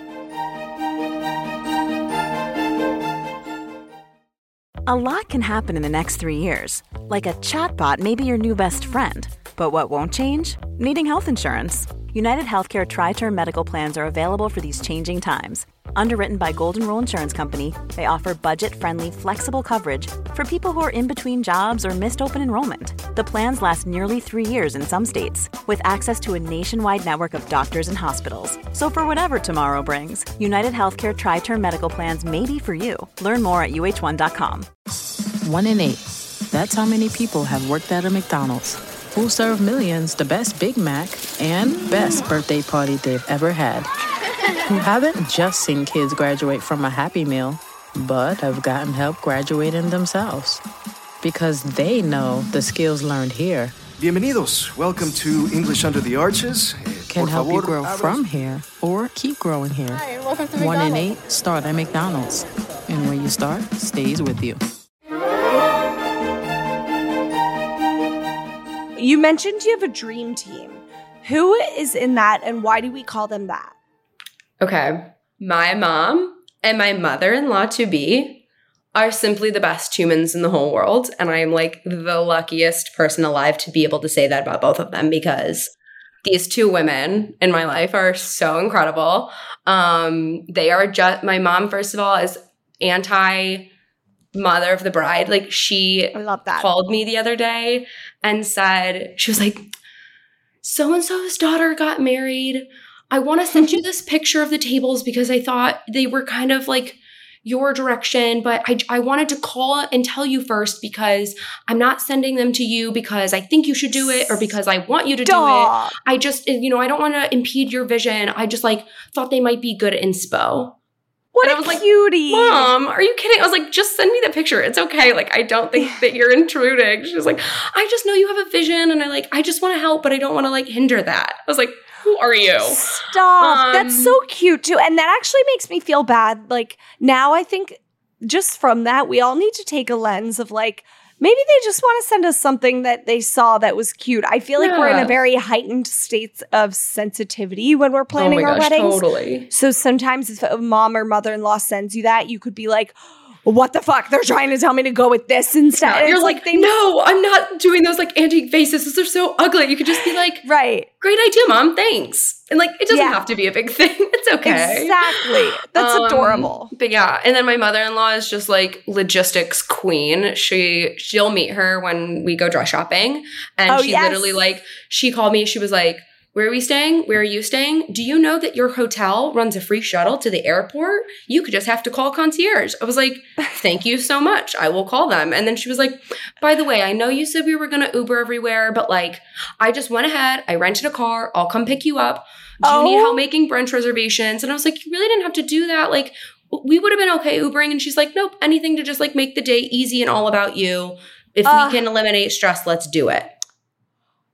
A lot can happen in the next three years. Like a chatbot may be your new best friend. But what won't change? Needing health insurance. United Healthcare Tri-Term Medical Plans are available for these changing times. Underwritten by Golden Rule Insurance Company, they offer budget-friendly, flexible coverage for people who are in between jobs or missed open enrollment. The plans last nearly three years in some states, with access to a nationwide network of doctors and hospitals. So for whatever tomorrow brings, United Healthcare Tri-Term Medical Plans may be for you. Learn more at U H one dot com. One in eight. That's how many people have worked at a McDonald's. Who serve millions the best Big Mac and best birthday party they've ever had. Who haven't just seen kids graduate from a Happy Meal, but have gotten help graduating themselves. Because they know the skills learned here Bienvenidos. Welcome to English Under the Arches. can Por help you favor, grow abra- from here or keep growing here. One in eight start at McDonald's. And where you start stays with you. You mentioned you have a dream team. Who is in that and why do we call them that? Okay. My mom and my mother-in-law to be are simply the best humans in the whole world. And I am like the luckiest person alive to be able to say that about both of them because these two women in my life are so incredible. Um, they are just, my mom, first of all, is anti mother of the bride. Like she I love that. called me the other day and said, she was like, so-and-so's daughter got married. I want to send you this picture of the tables because I thought they were kind of like your direction, but I, I wanted to call and tell you first because I'm not sending them to you because I think you should do it or because I want you to Stop. do it. I just, you know, I don't want to impede your vision. I just like thought they might be good at inspo. What And a I was like, cutie. Mom, are you kidding? I was like, just send me the picture. It's okay. Like, I don't think that you're intruding. She was like, I just know you have a vision and I like, I just want to help, but I don't want to like hinder that. I was like, who are you? Stop. Um, That's so cute too. And that actually makes me feel bad. Like now I think just from that, we all need to take a lens of like, maybe they just want to send us something that they saw that was cute. I feel like we're in Yeah. a very heightened state of sensitivity when we're Oh planning my our gosh, weddings. totally. So sometimes if a mom or mother-in-law sends you that, you could be like, what the fuck? They're trying to tell me to go with this instead. Yeah, And you're it's like, they no, I'm not doing those like antique faces. Those are so ugly. You could just be like, Right. great idea, Mom. Thanks. And like, it doesn't Yeah. have to be a big thing. It's okay. Exactly. That's Um, adorable. But yeah, and then my mother-in-law is just like logistics queen. She she'll meet her when we go dress shopping, and Oh, she yes. literally like she called me. She was like, "Where are we staying? Where are you staying? Do you know that your hotel runs a free shuttle to the airport? You could just have to call concierge." I was like, "Thank you so much. I will call them." And then she was like, "By the way, I know you said we were gonna Uber everywhere, but like, I just went ahead. I rented a car. I'll come pick you up. Do you need Oh. help making brunch reservations?" And I was like, "You really didn't have to do that. Like, we would have been okay Ubering." And she's like, "Nope, anything to just like make the day easy and all about you. If Ugh. we can eliminate stress, let's do it."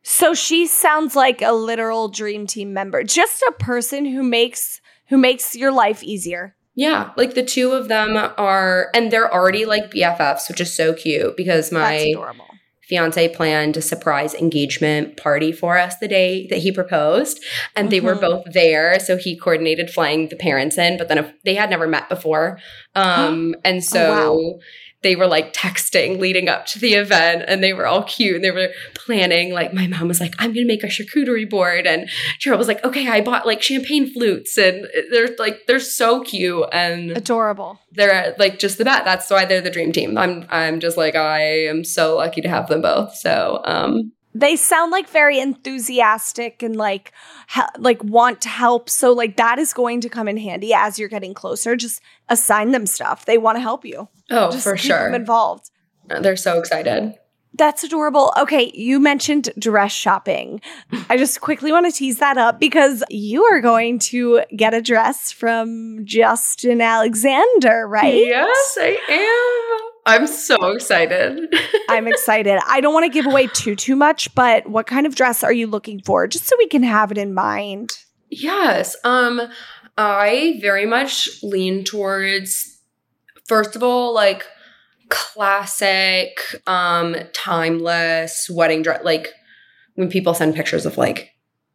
So she sounds like a literal dream team member, just a person who makes who makes your life easier. Yeah, like the two of them are, and they're already like B F Fs, which is so cute because my fiance planned a surprise engagement party for us the day that he proposed, and mm-hmm. they were both there. So he coordinated flying the parents in, but then if, they had never met before. Um, and so oh, wow. they were like texting leading up to the event, and they were all cute, and they were planning. Like my mom was like, I'm going to make a charcuterie board. And Cheryl was like, okay, I bought like champagne flutes, and they're like, they're so cute and adorable. They're like just the best. That's why they're the dream team. I'm, I'm just like, I am so lucky to have them both. So, um, they sound like very enthusiastic and like he- like want to help. So like that is going to come in handy as you're getting closer. Just assign them stuff. They want to help you. Oh, just for keep sure. them involved. They're so excited. That's adorable. Okay, you mentioned dress shopping. I just quickly want to tease that up because you are going to get a dress from Justin Alexander, right? Yes, I am. I'm so excited. I'm excited. I don't want to give away too, too much, but what kind of dress are you looking for? Just so we can have it in mind. Yes. Um, I very much lean towards, first of all, like classic, um, timeless wedding dress. Like when people send pictures of like,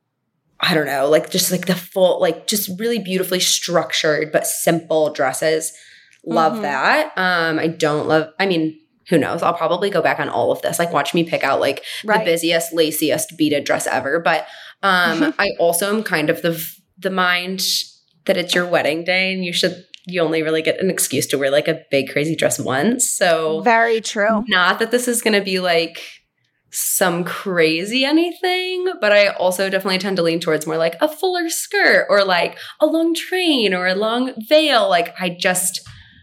I don't know, like just like the full, like just really beautifully structured but simple dresses. Love mm-hmm. that. Um, I don't love, I mean, who knows? I'll probably go back on all of this. Like watch me pick out like right. the busiest, laciest beaded dress ever. But um, I also am kind of the the mind that it's your wedding day and you should, you only really get an excuse to wear like a big crazy dress once. So very true. Not that this is going to be like some crazy anything, but I also definitely tend to lean towards more like a fuller skirt or like a long train or a long veil. Like I just,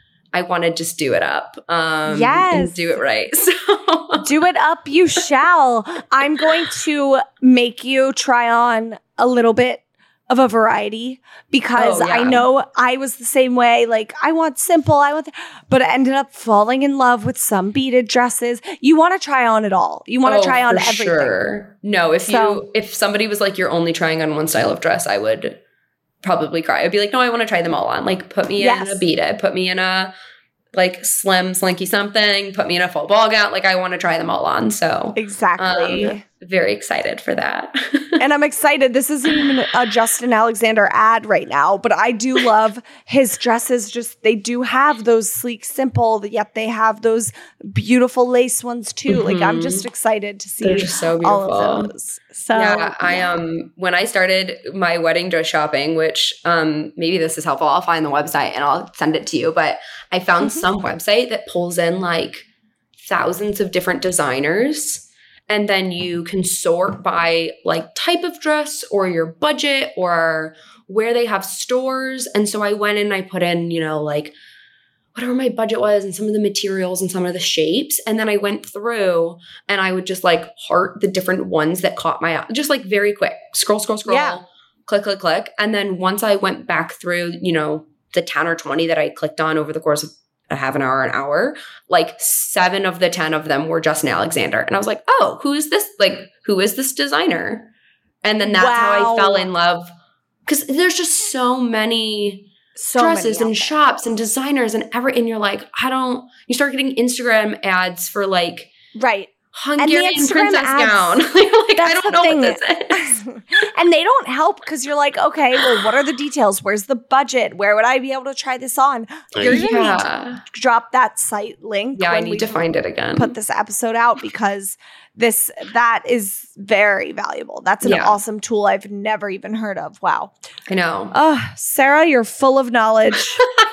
I want to just do it up. Um, yes. And do it right. So. Do it up you shall. I'm going to make you try on a little bit of a variety because oh, yeah. I know I was the same way. Like I want simple, I want, th- but I ended up falling in love with some beaded dresses. You want to try on it all. You want to oh, try on everything. Sure. No, if so, you, if somebody was like, you're only trying on one style of dress, I would probably cry. I'd be like, no, I want to try them all on. Like put me yes. in a beaded, put me in a like slim slinky something, put me in a full ball gown. Like I want to try them all on. So exactly. Um, very excited for that. And I'm excited. This isn't even a Justin Alexander ad right now, but I do love his dresses. Just they do have those sleek, simple, yet they have those beautiful lace ones too. Mm-hmm. Like I'm just excited to see They're just so beautiful. all of those. So yeah, yeah, I um when I started my wedding dress shopping, which um maybe this is helpful. I'll find the website and I'll send it to you. But I found mm-hmm. some website that pulls in like thousands of different designers. And then you can sort by like type of dress or your budget or where they have stores. And so I went and I put in, you know, like whatever my budget was and some of the materials and some of the shapes. And then I went through and I would just like heart the different ones that caught my eye, just like very quick, scroll, scroll, scroll, yeah. click, click, click. And then once I went back through, you know, the ten or twenty that I clicked on over the course of a half an hour, an hour, like seven of the ten of them were Justin Alexander. And I was like, oh, who is this? Like, who is this designer? And then that's wow. how I fell in love. Because there's just so many so dresses many and shops and designers and ever. And you're like, I don't, you start getting Instagram ads for like, right. Hungarian princess ads, gown. Like, I don't know thing. what this is. And they don't help because you're like, okay, well, what are the details? Where's the budget? Where would I be able to try this on? You're going to yeah. need to drop that site link. Yeah, I need to find it again. Put this episode out because this that is very valuable. That's an yeah. awesome tool I've never even heard of. Wow. I know. Oh, Sarah, you're full of knowledge.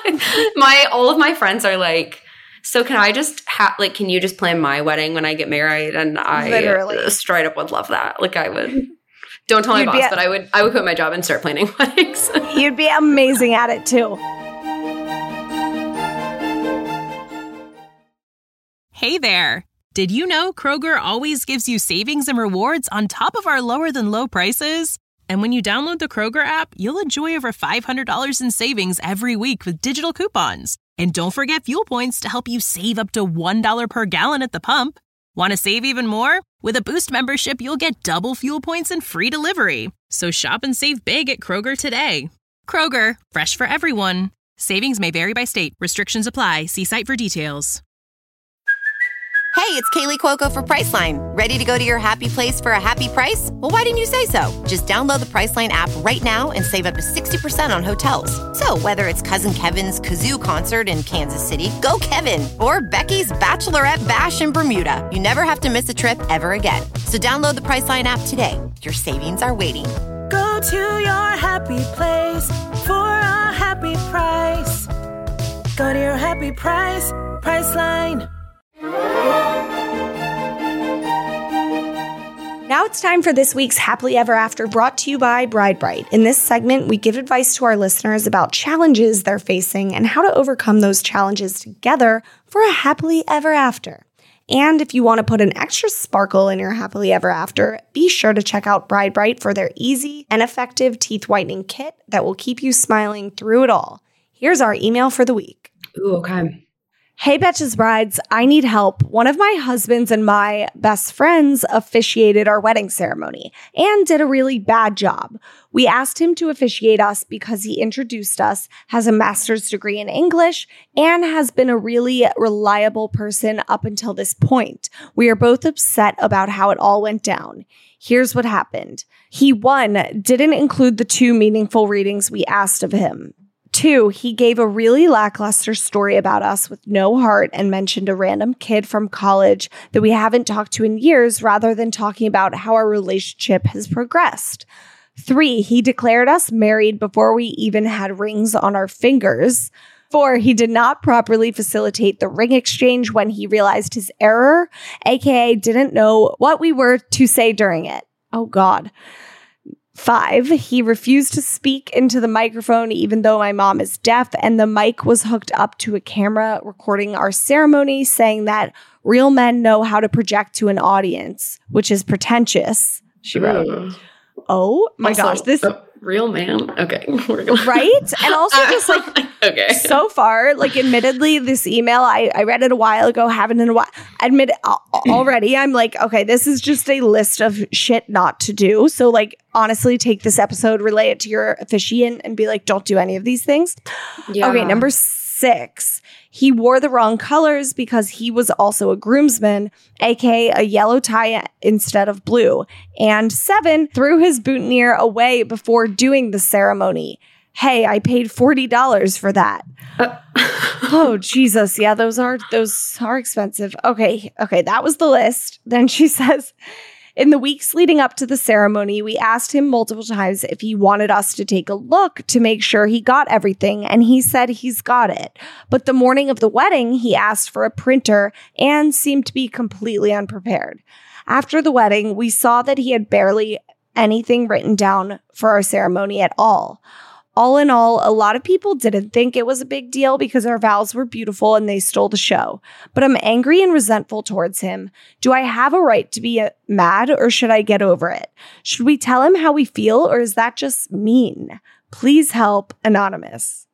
my all of my friends are like, so can I just have, like, can you just plan my wedding when I get married? And I Literally. straight up would love that. Like I would, don't tell my You'd boss, a- but I would, I would quit my job and start planning weddings. You'd be amazing at it too. Hey there. Did you know Kroger always gives you savings and rewards on top of our lower than low prices? And when you download the Kroger app, you'll enjoy over five hundred dollars in savings every week with digital coupons. And don't forget fuel points to help you save up to one dollar per gallon at the pump. Want to save even more? With a Boost membership, you'll get double fuel points and free delivery. So shop and save big at Kroger today. Kroger, fresh for everyone. Savings may vary by state. Restrictions apply. See site for details. Hey, it's Kaylee Cuoco for Priceline. Ready to go to your happy place for a happy price? Well, why didn't you say so? Just download the Priceline app right now and save up to sixty percent on hotels. So whether it's Cousin Kevin's Kazoo Concert in Kansas City, go Kevin, or Becky's Bachelorette Bash in Bermuda, you never have to miss a trip ever again. So download the Priceline app today. Your savings are waiting. Go to your happy place for a happy price. Go to your happy price, Priceline. Now it's time for this week's Happily Ever After, brought to you by Bride Bright. In this segment, we give advice to our listeners about challenges they're facing and how to overcome those challenges together for a happily ever after. And if you want to put an extra sparkle in your happily ever after, be sure to check out Bride Bright for their easy and effective teeth whitening kit that will keep you smiling through it all. Here's our email for the week. Ooh, okay. Hey, Betches Brides, I need help. One of my husband's and my best friends officiated our wedding ceremony and did a really bad job. We asked him to officiate us because he introduced us, has a master's degree in English, and has been a really reliable person up until this point. We are both upset about how it all went down. Here's what happened. He, one, didn't include the two meaningful readings we asked of him. Two, he gave a really lackluster story about us with no heart and mentioned a random kid from college that we haven't talked to in years rather than talking about how our relationship has progressed. Three, he declared us married before we even had rings on our fingers. Four, he did not properly facilitate the ring exchange when he realized his error, aka didn't know what we were to say during it. Oh God. Five, he refused to speak into the microphone even though my mom is deaf, and the mic was hooked up to a camera recording our ceremony, saying that real men know how to project to an audience, which is pretentious, she wrote. Mm. Oh my Also, gosh, this real man. Okay. We're gonna- right? And also just like okay. So far, like admittedly, this email, I, I read it a while ago, haven't in a while. Admit already, I'm like, okay, this is just a list of shit not to do. So like, honestly, take this episode, relay it to your officiant and be like, don't do any of these things. Yeah. Okay, number six. He wore the wrong colors because he was also a groomsman, aka a yellow tie instead of blue. And seven, threw his boutonniere away before doing the ceremony. Hey, I paid forty dollars for that. Uh, oh, Jesus. Yeah, those are those are expensive. Okay, okay, that was the list. Then she says, in the weeks leading up to the ceremony, we asked him multiple times if he wanted us to take a look to make sure he got everything, and he said he's got it. But the morning of the wedding, he asked for a printer and seemed to be completely unprepared. After the wedding, we saw that he had barely anything written down for our ceremony at all. All in all, a lot of people didn't think it was a big deal because our vows were beautiful and they stole the show. But I'm angry and resentful towards him. Do I have a right to be uh, mad, or should I get over it? Should we tell him how we feel, or is that just mean? Please help, Anonymous.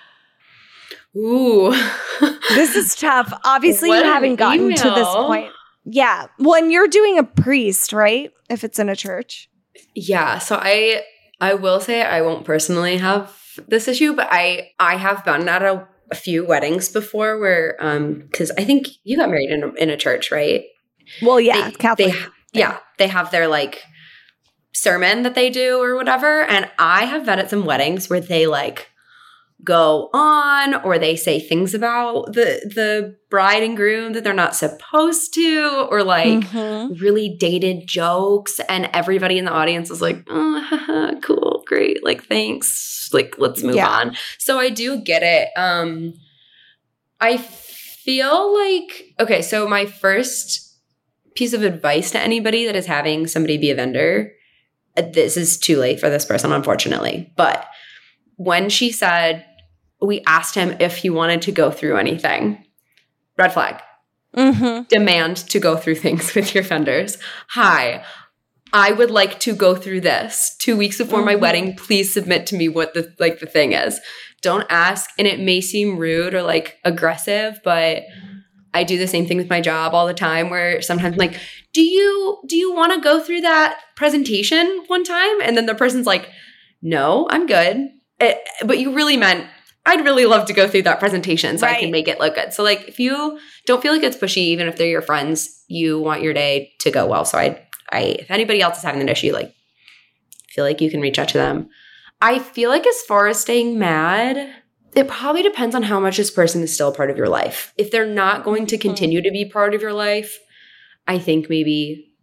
Ooh. This is tough. Obviously, What you an haven't gotten email. to this point. Yeah. When you're doing a priest, right? If it's in a church. Yeah. So I I will say I won't personally have this issue, but I I have been at a, a few weddings before where um because I think you got married in a, in a church, right? Well, yeah, they, Catholic. They, yeah, they have their like sermon that they do or whatever, and I have been at some weddings where they like go on or they say things about the the bride and groom that they're not supposed to, or like mm-hmm. really dated jokes, and everybody in the audience is like, oh, haha, cool, great, like thanks, like let's move yeah. on. So I do get it. Um, I feel like, okay, so my first piece of advice to anybody that is having somebody be a vendor, this is too late for this person, unfortunately, but when she said, we asked him if he wanted to go through anything. Red flag. Mm-hmm. Demand to go through things with your vendors. Hi, I would like to go through this. Two weeks before mm-hmm. my wedding, please submit to me what the like the thing is. Don't ask, and it may seem rude or like aggressive, but I do the same thing with my job all the time where sometimes I'm like, do you, do you want to go through that presentation one time? And then the person's like, no, I'm good. It, but you really meant, I'd really love to go through that presentation so right. I can make it look good. So like, if you don't feel like it's pushy, even if they're your friends, you want your day to go well. So I, I, if anybody else is having an issue, like feel like you can reach out to them. I feel like as far as staying mad, it probably depends on how much this person is still a part of your life. If they're not going to continue to be part of your life, I think maybe,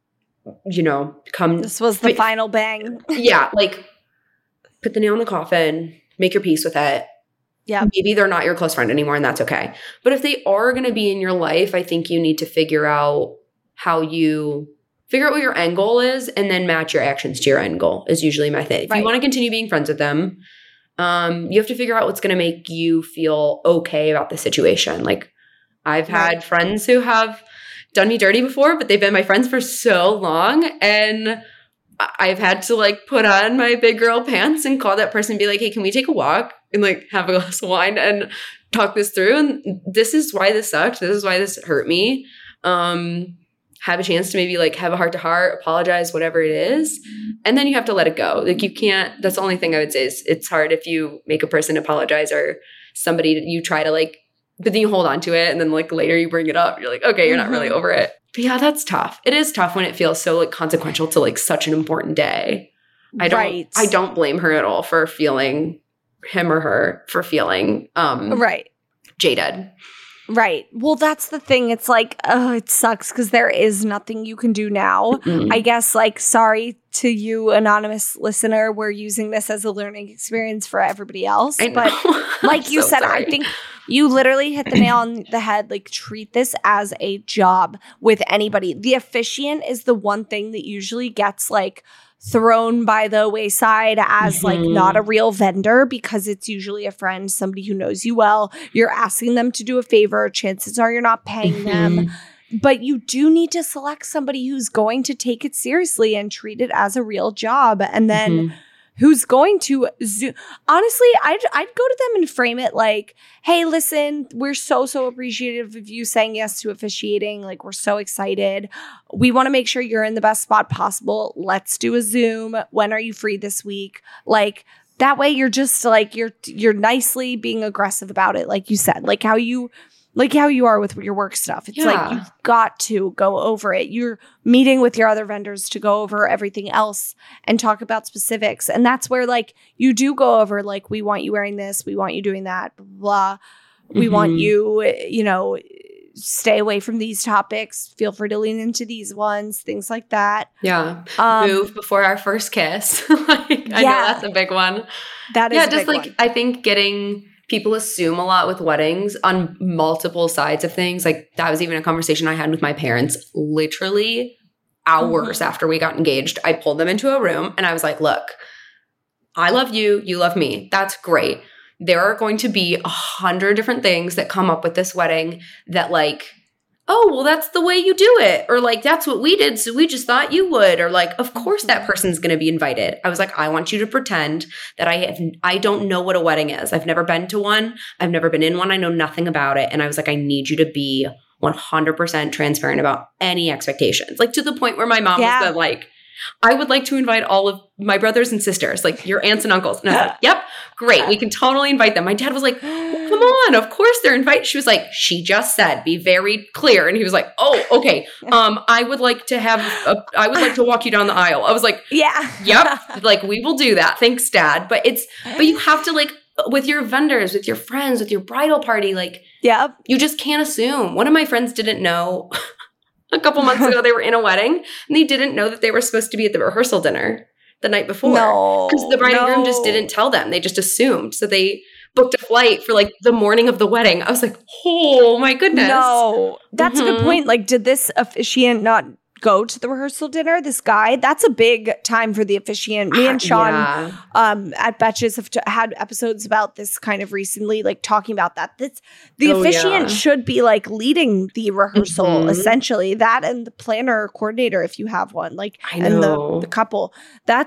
you know, come. This was the but, final bang. Yeah. Like put the nail in the coffin, make your peace with it. Yeah. Maybe they're not your close friend anymore and that's okay. But if they are going to be in your life, I think you need to figure out how you figure out what your end goal is and then match your actions to your end goal is usually my thing. If right. you want to continue being friends with them, um, you have to figure out what's going to make you feel okay about the situation. Like I've had right. friends who have done me dirty before, but they've been my friends for so long. And I've had to like put on my big girl pants and call that person and be like, hey, can we take a walk and like have a glass of wine and talk this through? And this is why this sucked. This is why this hurt me. Um, have a chance to maybe like have a heart to heart, apologize, whatever it is. And then you have to let it go. Like you can't, that's the only thing I would say is it's hard if you make a person apologize or somebody you try to like, but then you hold on to it. And then like later you bring it up. You're like, okay, you're not really over it. But yeah, that's tough. It is tough when it feels so like consequential to like such an important day. I don't, right. I don't blame her at all for feeling him or her for feeling, um, right. jaded. Right. Well, that's the thing. It's like, oh, it sucks because there is nothing you can do now. Mm-hmm. I guess, like, sorry to you, anonymous listener. We're using this as a learning experience for everybody else. I know. But like you so said, sorry. I think you literally hit the nail on the head. Like, treat this as a job with anybody. The officiant is the one thing that usually gets, like, thrown by the wayside as mm-hmm. like not a real vendor because it's usually a friend, somebody who knows you well. You're asking them to do a favor. Chances are you're not paying mm-hmm. them. But you do need to select somebody who's going to take it seriously and treat it as a real job. And then mm-hmm. who's going to zo- honestly, I'd, I'd go to them and frame it like, hey, listen, we're so, so appreciative of you saying yes to officiating. Like, we're so excited. We want to make sure you're in the best spot possible. Let's do a Zoom. When are you free this week? Like, that way you're just like, you're, you're nicely being aggressive about it. Like you said, like how you, like how you are with your work stuff. It's yeah. like, you've got to go over it. You're meeting with your other vendors to go over everything else and talk about specifics. And that's where like you do go over, like, we want you wearing this. We want you doing that, blah, blah. We mm-hmm. want you, you know, stay away from these topics. Feel free to lean into these ones, things like that. Yeah. Um, Move before our first kiss. like, I yeah. know that's a big one. That is yeah, a just big like, one. I think getting... People assume a lot with weddings on multiple sides of things. Like that was even a conversation I had with my parents literally hours mm-hmm. after we got engaged. I pulled them into a room and I was like, look, I love you. You love me. That's great. There are going to be a hundred different things that come up with this wedding that like, oh, well, that's the way you do it. Or like, that's what we did. So we just thought you would. Or like, of course that person's going to be invited. I was like, I want you to pretend that I have, I don't know what a wedding is. I've never been to one. I've never been in one. I know nothing about it. And I was like, I need you to be one hundred percent transparent about any expectations. Like to the point where my mom yeah. was the, like, I would like to invite all of my brothers and sisters, like your aunts and uncles. And I was like, yep, great. We can totally invite them. My dad was like, well, come on. Of course they're invited. She was like, she just said, be very clear. And he was like, oh, okay. Um, I would like to have, a, I would like to walk you down the aisle. I was like, yeah, yep. Like we will do that. Thanks, Dad. But it's, but you have to like, with your vendors, with your friends, with your bridal party, like, yeah, you just can't assume. One of my friends didn't know a couple months ago, they were in a wedding and they didn't know that they were supposed to be at the rehearsal dinner the night before. No. Because the bride and no. groom just didn't tell them. They just assumed. So they booked a flight for like the morning of the wedding. I was like, oh my goodness. No. That's mm-hmm. a good point. Like, did this officiant not go to the rehearsal dinner? This guy? That's a big time for the officiant. Me and Sean yeah. um, at Betches have t- had episodes about this kind of recently, like talking about that. That's, the oh, officiant yeah. should be like leading the rehearsal, mm-hmm. essentially. That and the planner or coordinator, if you have one, like, I and know. the, the couple. That's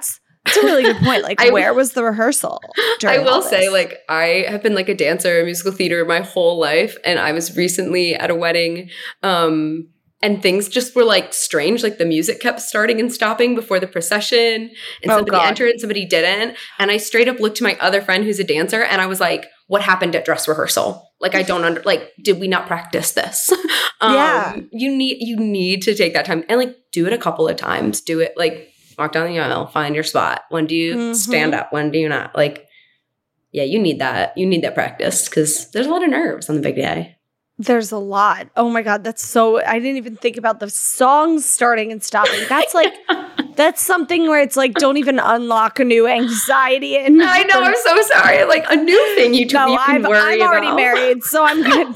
That's a really good point. Like, I, where was the rehearsal? I will say, like, I have been like a dancer in musical theater my whole life. And I was recently at a wedding um, and things just were like strange. Like the music kept starting and stopping before the procession and oh, somebody God. entered and somebody didn't. And I straight up looked to my other friend who's a dancer and I was like, what happened at dress rehearsal? Like, I don't under, like, did we not practice this? um, yeah. You need, you need to take that time and like do it a couple of times. Do it like, walk down the aisle, find your spot. When do you mm-hmm. stand up? When do you not? Like, yeah, you need that. You need that practice because there's a lot of nerves on the big day. There's a lot. Oh my God, that's so, I didn't even think about the songs starting and stopping. That's like, that's something where it's like, don't even unlock a new anxiety. And I know, I'm so sorry. Like a new thing you, no, you can I'm, worry I'm already about. married, so I'm good.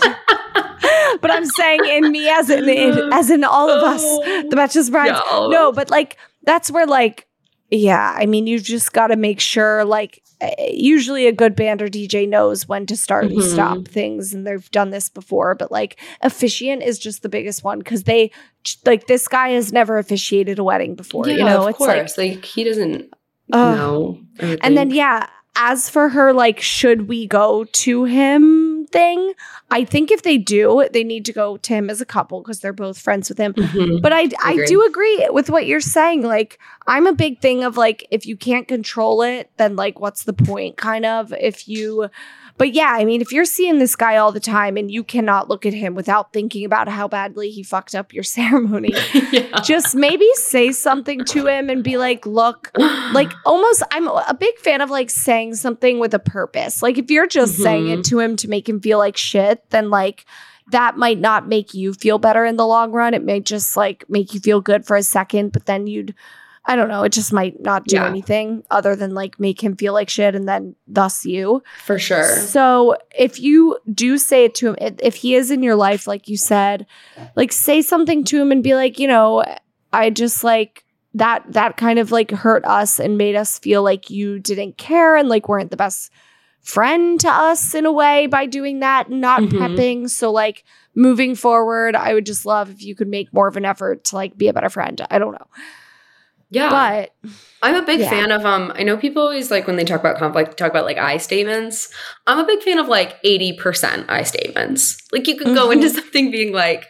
But I'm saying in me as in, in as in all of us, the Betches Brides. Yeah, no, but like, that's where like, yeah, I mean, you've just got to make sure like, usually a good band or D J knows when to start mm-hmm. and stop things. And they've done this before, but like officiant is just the biggest one. Cause they like, this guy has never officiated a wedding before, yeah, you know, of it's course. like, like he doesn't uh, know. And then, yeah, as for her, like, should we go to him thing? I think if they do, they need to go to him as a couple because they're both friends with him. Mm-hmm. But I, I Agreed. do agree with what you're saying. Like, I'm a big thing of like, if you can't control it, then like, what's the point kind of if you, but yeah, I mean, if you're seeing this guy all the time and you cannot look at him without thinking about how badly he fucked up your ceremony, yeah. just maybe say something to him and be like, look, like almost, I'm a big fan of like saying something with a purpose. Like if you're just mm-hmm. saying it to him to make him feel like shit, then like that might not make you feel better in the long run. It may just like make you feel good for a second, but then you'd, I don't know, it just might not do yeah. anything other than like make him feel like shit and then thus you. For sure. So if you do say it to him, if he is in your life, like you said, like say something to him and be like, you know, I just like that, that kind of like hurt us and made us feel like you didn't care and like weren't the best friend to us in a way by doing that and not mm-hmm. prepping. So like moving forward, I would just love if you could make more of an effort to like be a better friend. I don't know. Yeah. But I'm a big yeah. fan of, um, I know people always like when they talk about conflict, talk about like I statements. I'm a big fan of like eighty percent I statements. Like you can mm-hmm. go into something being like,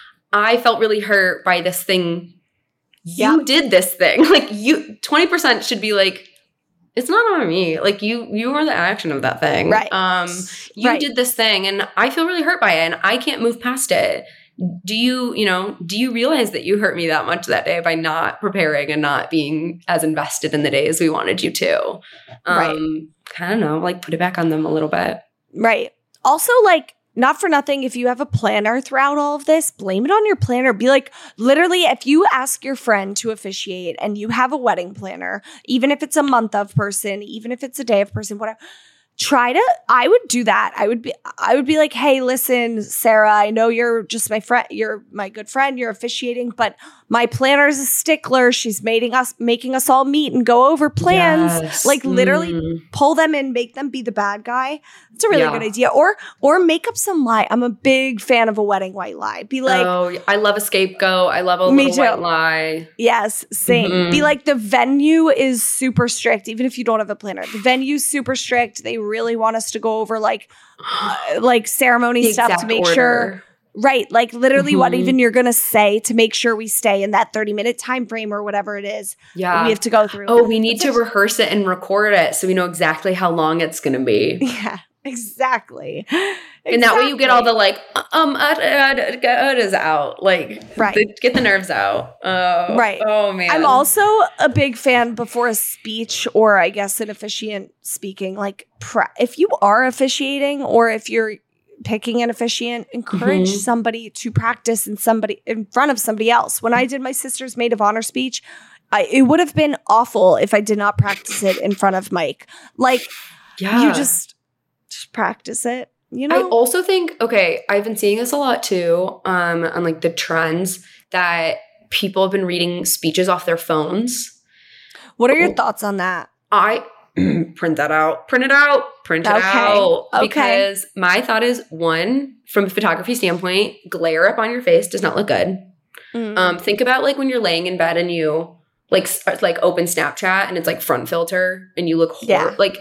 I felt really hurt by this thing. You yep. did this thing. Like you, twenty percent should be like, it's not on me. Like you, you were the action of that thing. Right. Um, you right. did this thing and I feel really hurt by it and I can't move past it. Do you, you know, do you realize that you hurt me that much that day by not preparing and not being as invested in the day as we wanted you to? Um, right. I don't know, like put it back on them a little bit. Right. Also, like, not for nothing, if you have a planner throughout all of this, blame it on your planner. Be like, literally, if you ask your friend to officiate and you have a wedding planner, even if it's a month of person, even if it's a day of person, whatever, try to, I would do that. I would be, I would be like, hey, listen, Sarah, I know you're just my friend, you're my good friend, you're officiating, but my planner is a stickler. She's making us, making us all meet and go over plans. Yes. Like literally mm. pull them in, make them be the bad guy. It's a really yeah. good idea. Or, or make up some lie. I'm a big fan of a wedding white lie. Be like, oh, I love a scapegoat. I love a me little too. white lie. Yes, same. Mm-hmm. Be like, the venue is super strict, even if you don't have a planner. The venue's super strict. They really want us to go over like, uh, like ceremony the stuff to make order. sure. Right. Like literally mm-hmm. what even you're going to say to make sure we stay in that thirty minute time frame or whatever it is. Yeah. We have to go through. Oh, we need to rehearse it and record it so we know exactly how long it's going to be. Yeah, exactly. And that way you get all the like, um, uh, uh, uh, is out. Like, right. the, get the nerves out. Oh, right. Oh, man. I'm also a big fan before a speech or I guess an officiant speaking, like pre- if you are officiating or if you're picking an officiant, encourage mm-hmm. somebody to practice in somebody in front of somebody else. When I did my sister's maid of honor speech, I, it would have been awful if I did not practice it in front of Mike. Like, yeah. you just, just practice it. You know? I also think, okay, I've been seeing this a lot too, um, on like the trends that people have been reading speeches off their phones. What are your oh. thoughts on that? I print that out, print it out, print it okay. out. Okay. Because my thought is, one, from a photography standpoint, glare up on your face does not look good. Mm. Um, think about like when you're laying in bed and you like like open Snapchat and it's like front filter and you look hor- Yeah. like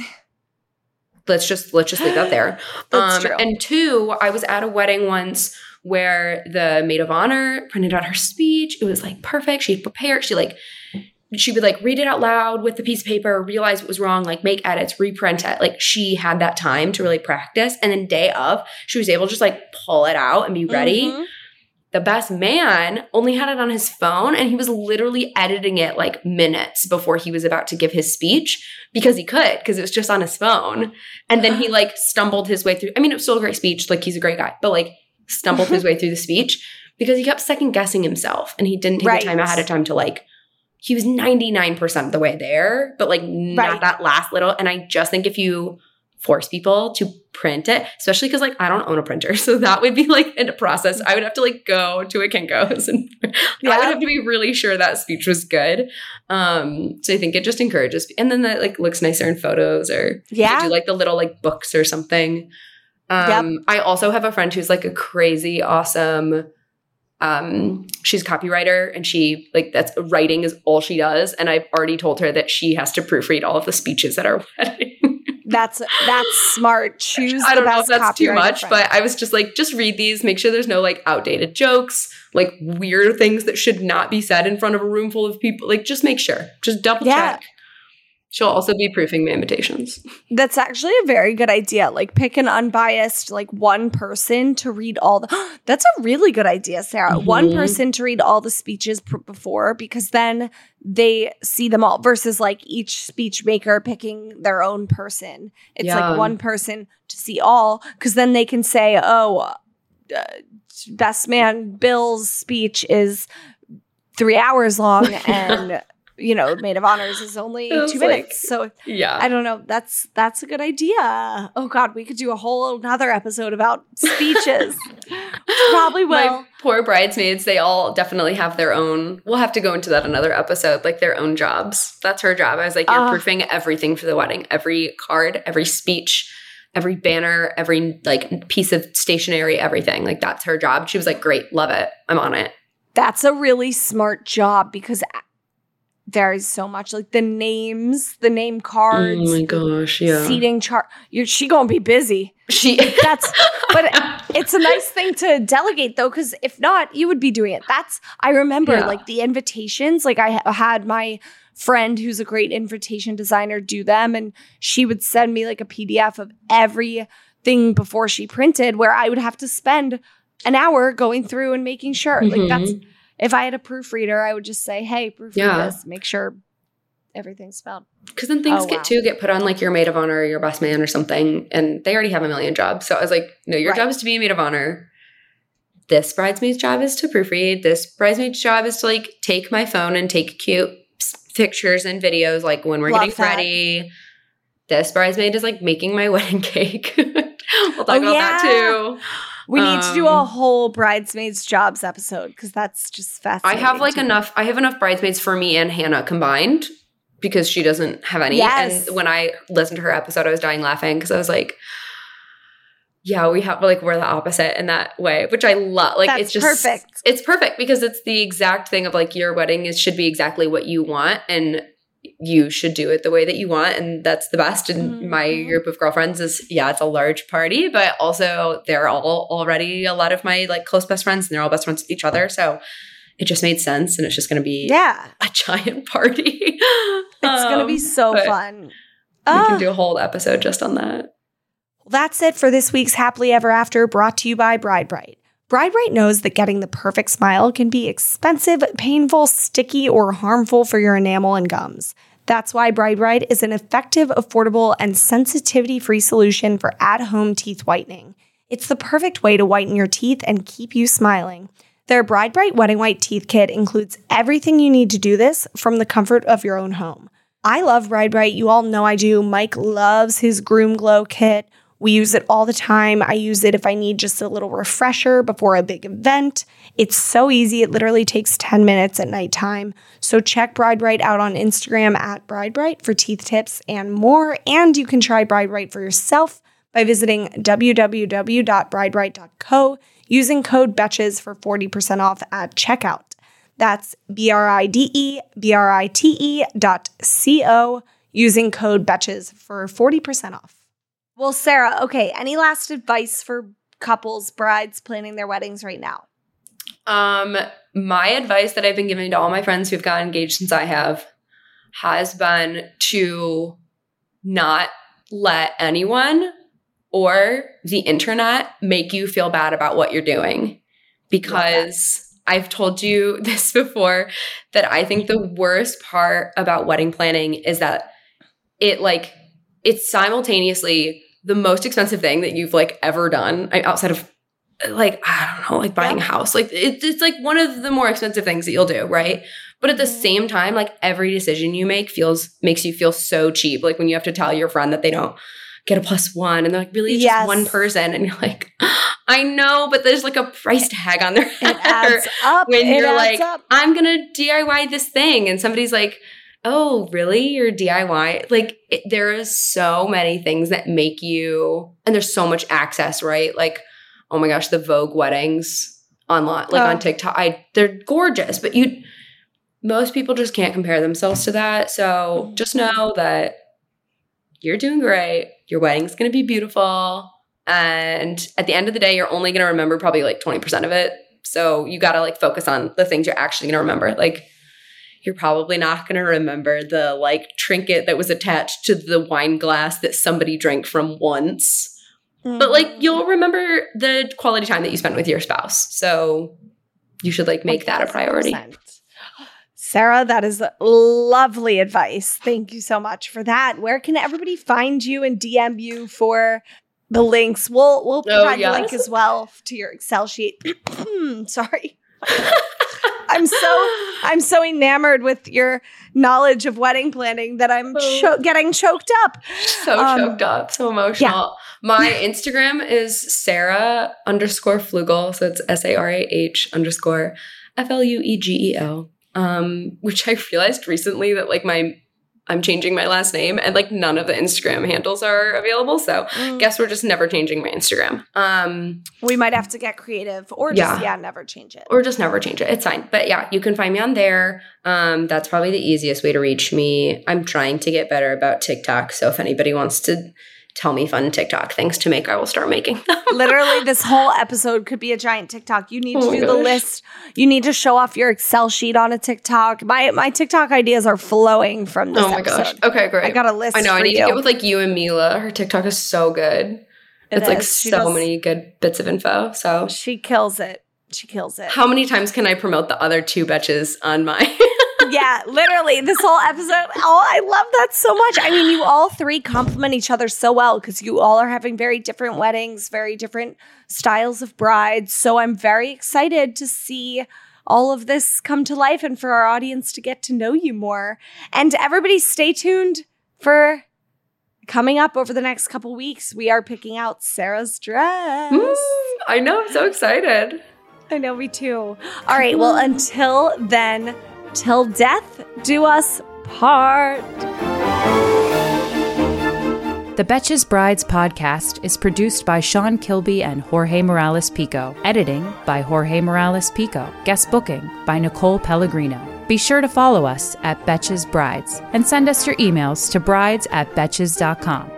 let's just let's just leave that there. That's um true. And two, I was at a wedding once where the maid of honor printed out her speech. It was like perfect. She prepared. She like she would like read it out loud with the piece of paper, realize what was wrong, like make edits, reprint it. Like she had that time to really practice. And then day of, she was able to just like pull it out and be ready. Mhm. The best man only had it on his phone and he was literally editing it like minutes before he was about to give his speech because he could, because it was just on his phone. And then he like stumbled his way through. I mean, it was still a great speech. Like he's a great guy, but like stumbled his way through the speech because he kept second guessing himself and he didn't take Right. the time ahead of time to like, he was ninety-nine percent of the way there, but like not Right. that last little. And I just think if you force people to print it, especially because like I don't own a printer. So that would be like in a process. I would have to like go to a Kinko's and Yeah. I would have to be really sure that speech was good. Um, so I think it just encourages, and then that like looks nicer in photos, or Yeah. you do like the little like books or something. Um, I also have a friend who's like a crazy awesome, um, she's a copywriter and she like that's writing is all she does. And I've already told her that she has to proofread all of the speeches at our wedding. That's that's smart. Choose I the don't know if best that's too copywriter much, friend. but I was just like, just read these, make sure there's no like outdated jokes, like weird things that should not be said in front of a room full of people. Like just make sure, just double Yeah. check. She'll also be proofing my invitations. That's actually a very good idea. Like pick an unbiased, like one person to read all the, that's a really good idea, Sarah. Mhm. One person to read all the speeches pr- before, because then they see them all versus like each speech maker picking their own person. It's Yeah. like one person to see all, because then they can say, oh, uh, best man Bill's speech is three hours long and you know, maid of honors is only It was two like- minutes. So Yeah. I don't know. That's that's a good idea. Oh God, we could do a whole another episode about speeches. Probably will. My poor bridesmaids, they all definitely have their own. We'll have to go into that another episode, like their own jobs. That's her job. I was like, you're Uh. proofing everything for the wedding, every card, every speech, every banner, every like piece of stationery, everything. Like that's her job. She was like, great, love it. I'm on it. That's a really smart job because there is so much like the names, the name cards, Oh my gosh, yeah. seating chart. You're she gonna be busy. She That's but it's a nice thing to delegate though, because if not, you would be doing it. That's I remember Yeah. like the invitations. Like I ha- had my friend who's a great invitation designer do them, and she would send me like a P D F of everything before she printed, where I would have to spend an hour going through and making sure. Like Mhm. that's if I had a proofreader, I would just say, "Hey, proofread Yeah. this. Make sure everything's spelled." Because then things Oh, get wow. to get put on like your maid of honor or your best man or something, and they already have a million jobs. So I was like, no, your Right. job is to be a maid of honor. This bridesmaid's job is to proofread. This bridesmaid's job is to like take my phone and take cute s- pictures and videos like when we're Love getting that. ready. This bridesmaid is like making my wedding cake. we'll talk Oh, about that yeah. too. We need to do a Um, whole bridesmaids jobs episode because that's just I fascinating. have like to me. enough. I have enough bridesmaids for me and Hannah combined because she doesn't have any. Yes. And when I listened to her episode, I was dying laughing because I was like, "Yeah, we have like we're the opposite in that way," which I love. Like That's it's just perfect. It's perfect because it's the exact thing of like your wedding is should be exactly what you want and you should do it the way that you want, and that's the best. And Mhm. my group of girlfriends is yeah, it's a large party, but also they're all already a lot of my like close best friends, and they're all best friends with each other. So it just made sense, and it's just going to be Yeah, a giant party. it's gonna be Um, so but fun. We Ah. can do a whole episode just on that. Well, that's it for this week's Happily Ever After, brought to you by Bride Bright. Bride Bright knows that getting the perfect smile can be expensive, painful, sticky, or harmful for your enamel and gums. That's why Bride Bright is an effective, affordable, and sensitivity-free solution for at-home teeth whitening. It's the perfect way to whiten your teeth and keep you smiling. Their Bride Bright Wedding White Teeth Kit includes everything you need to do this from the comfort of your own home. I love Bride Bright. You all know I do. Mike loves his Groom Glow Kit. We use it all the time. I use it if I need just a little refresher before a big event. It's so easy. It literally takes ten minutes at nighttime. So check Bride Bright out on Instagram at Bride Bright for teeth tips and more. And you can try Bride Bright for yourself by visiting w w w dot bride bright dot co using code BETCHES for forty percent off at checkout. That's B R I D E B R I T E dot C O using code BETCHES for forty percent off. Well, Sarah, okay, any last advice for couples, brides planning their weddings right now? Um, my advice that I've been giving to all my friends who've gotten engaged since I have has been to not let anyone or the internet make you feel bad about what you're doing. Because I've told you this before, that I think the worst part about wedding planning is that it like, it's simultaneously the most expensive thing that you've like ever done outside of like, I don't know, like buying a house. Like it, it's like one of the more expensive things that you'll do, right? But at the same time, like every decision you make feels, makes you feel so cheap. Like when you have to tell your friend that they don't get a plus one and they're like, really, it's Yes. just one person. And you're like, I know, but there's like a price tag on their head. It adds up. When It you're adds like, up. I'm going to D I Y this thing. And somebody's like, oh, really? You're D I Y? Like it, there is so many things that make you, and there's so much access, right? Like, oh my gosh, the Vogue weddings online, like Oh. on TikTok, I, they're gorgeous, but you, most people just can't compare themselves to that. So just know that you're doing great. Your wedding's going to be beautiful. And at the end of the day, you're only going to remember probably like twenty percent of it. So you got to like focus on the things you're actually going to remember. Like you're probably not going to remember the like trinket that was attached to the wine glass that somebody drank from once. Mm-hmm. But like you'll remember the quality time that you spent with your spouse. So you should like make that a priority. one hundred percent. Sarah, that is lovely advice. Thank you so much for that. Where can everybody find you and D M you for the links? We'll we'll provide yes. the link as well to your Excel sheet. Sorry. I'm so I'm so enamored with your knowledge of wedding planning that I'm cho- getting choked up. So Um, choked up, so emotional. yeah. My Instagram is Sarah underscore Flugel. So it's S A R A H underscore F L U E G E L. Um, which I realized recently that like my I'm changing my last name and like none of the Instagram handles are available. So Mm. guess we're just never changing my Instagram. Um, We might have to get creative or just, yeah, Yeah. never change it. or just never change it. It's fine. But yeah, you can find me on there. Um, that's probably the easiest way to reach me. I'm trying to get better about TikTok. So if anybody wants to tell me fun TikTok things to make, I will start making them. Literally, this whole episode could be a giant TikTok. You need to Oh my do the gosh. list. You need to show off your Excel sheet on a TikTok. My my TikTok ideas are flowing from this Oh my episode. gosh. Okay, great. I got a list I know. I for need you. to get with like you and Mila. Her TikTok is so good. It it's like is. She so does- many good bits of info. So She kills it. She kills it. how many times can I promote the other two bitches on my Yeah, literally, this whole episode. Oh, I love that so much. I mean, you all three complement each other so well because you all are having very different weddings, very different styles of brides. So I'm very excited to see all of this come to life and for our audience to get to know you more. And everybody stay tuned for coming up over the next couple weeks. We are picking out Sarah's dress. I know, I'm so excited. I know, me too. All right, well, until then, till death do us part. The Betches Brides podcast is produced by Sean Kilby and Jorge Morales Pico. Editing by Jorge Morales Pico. Guest booking by Nicole Pellegrino. Be sure to follow us at Betches Brides and send us your emails to brides at betches dot com.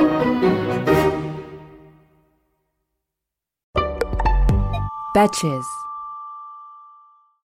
Betches.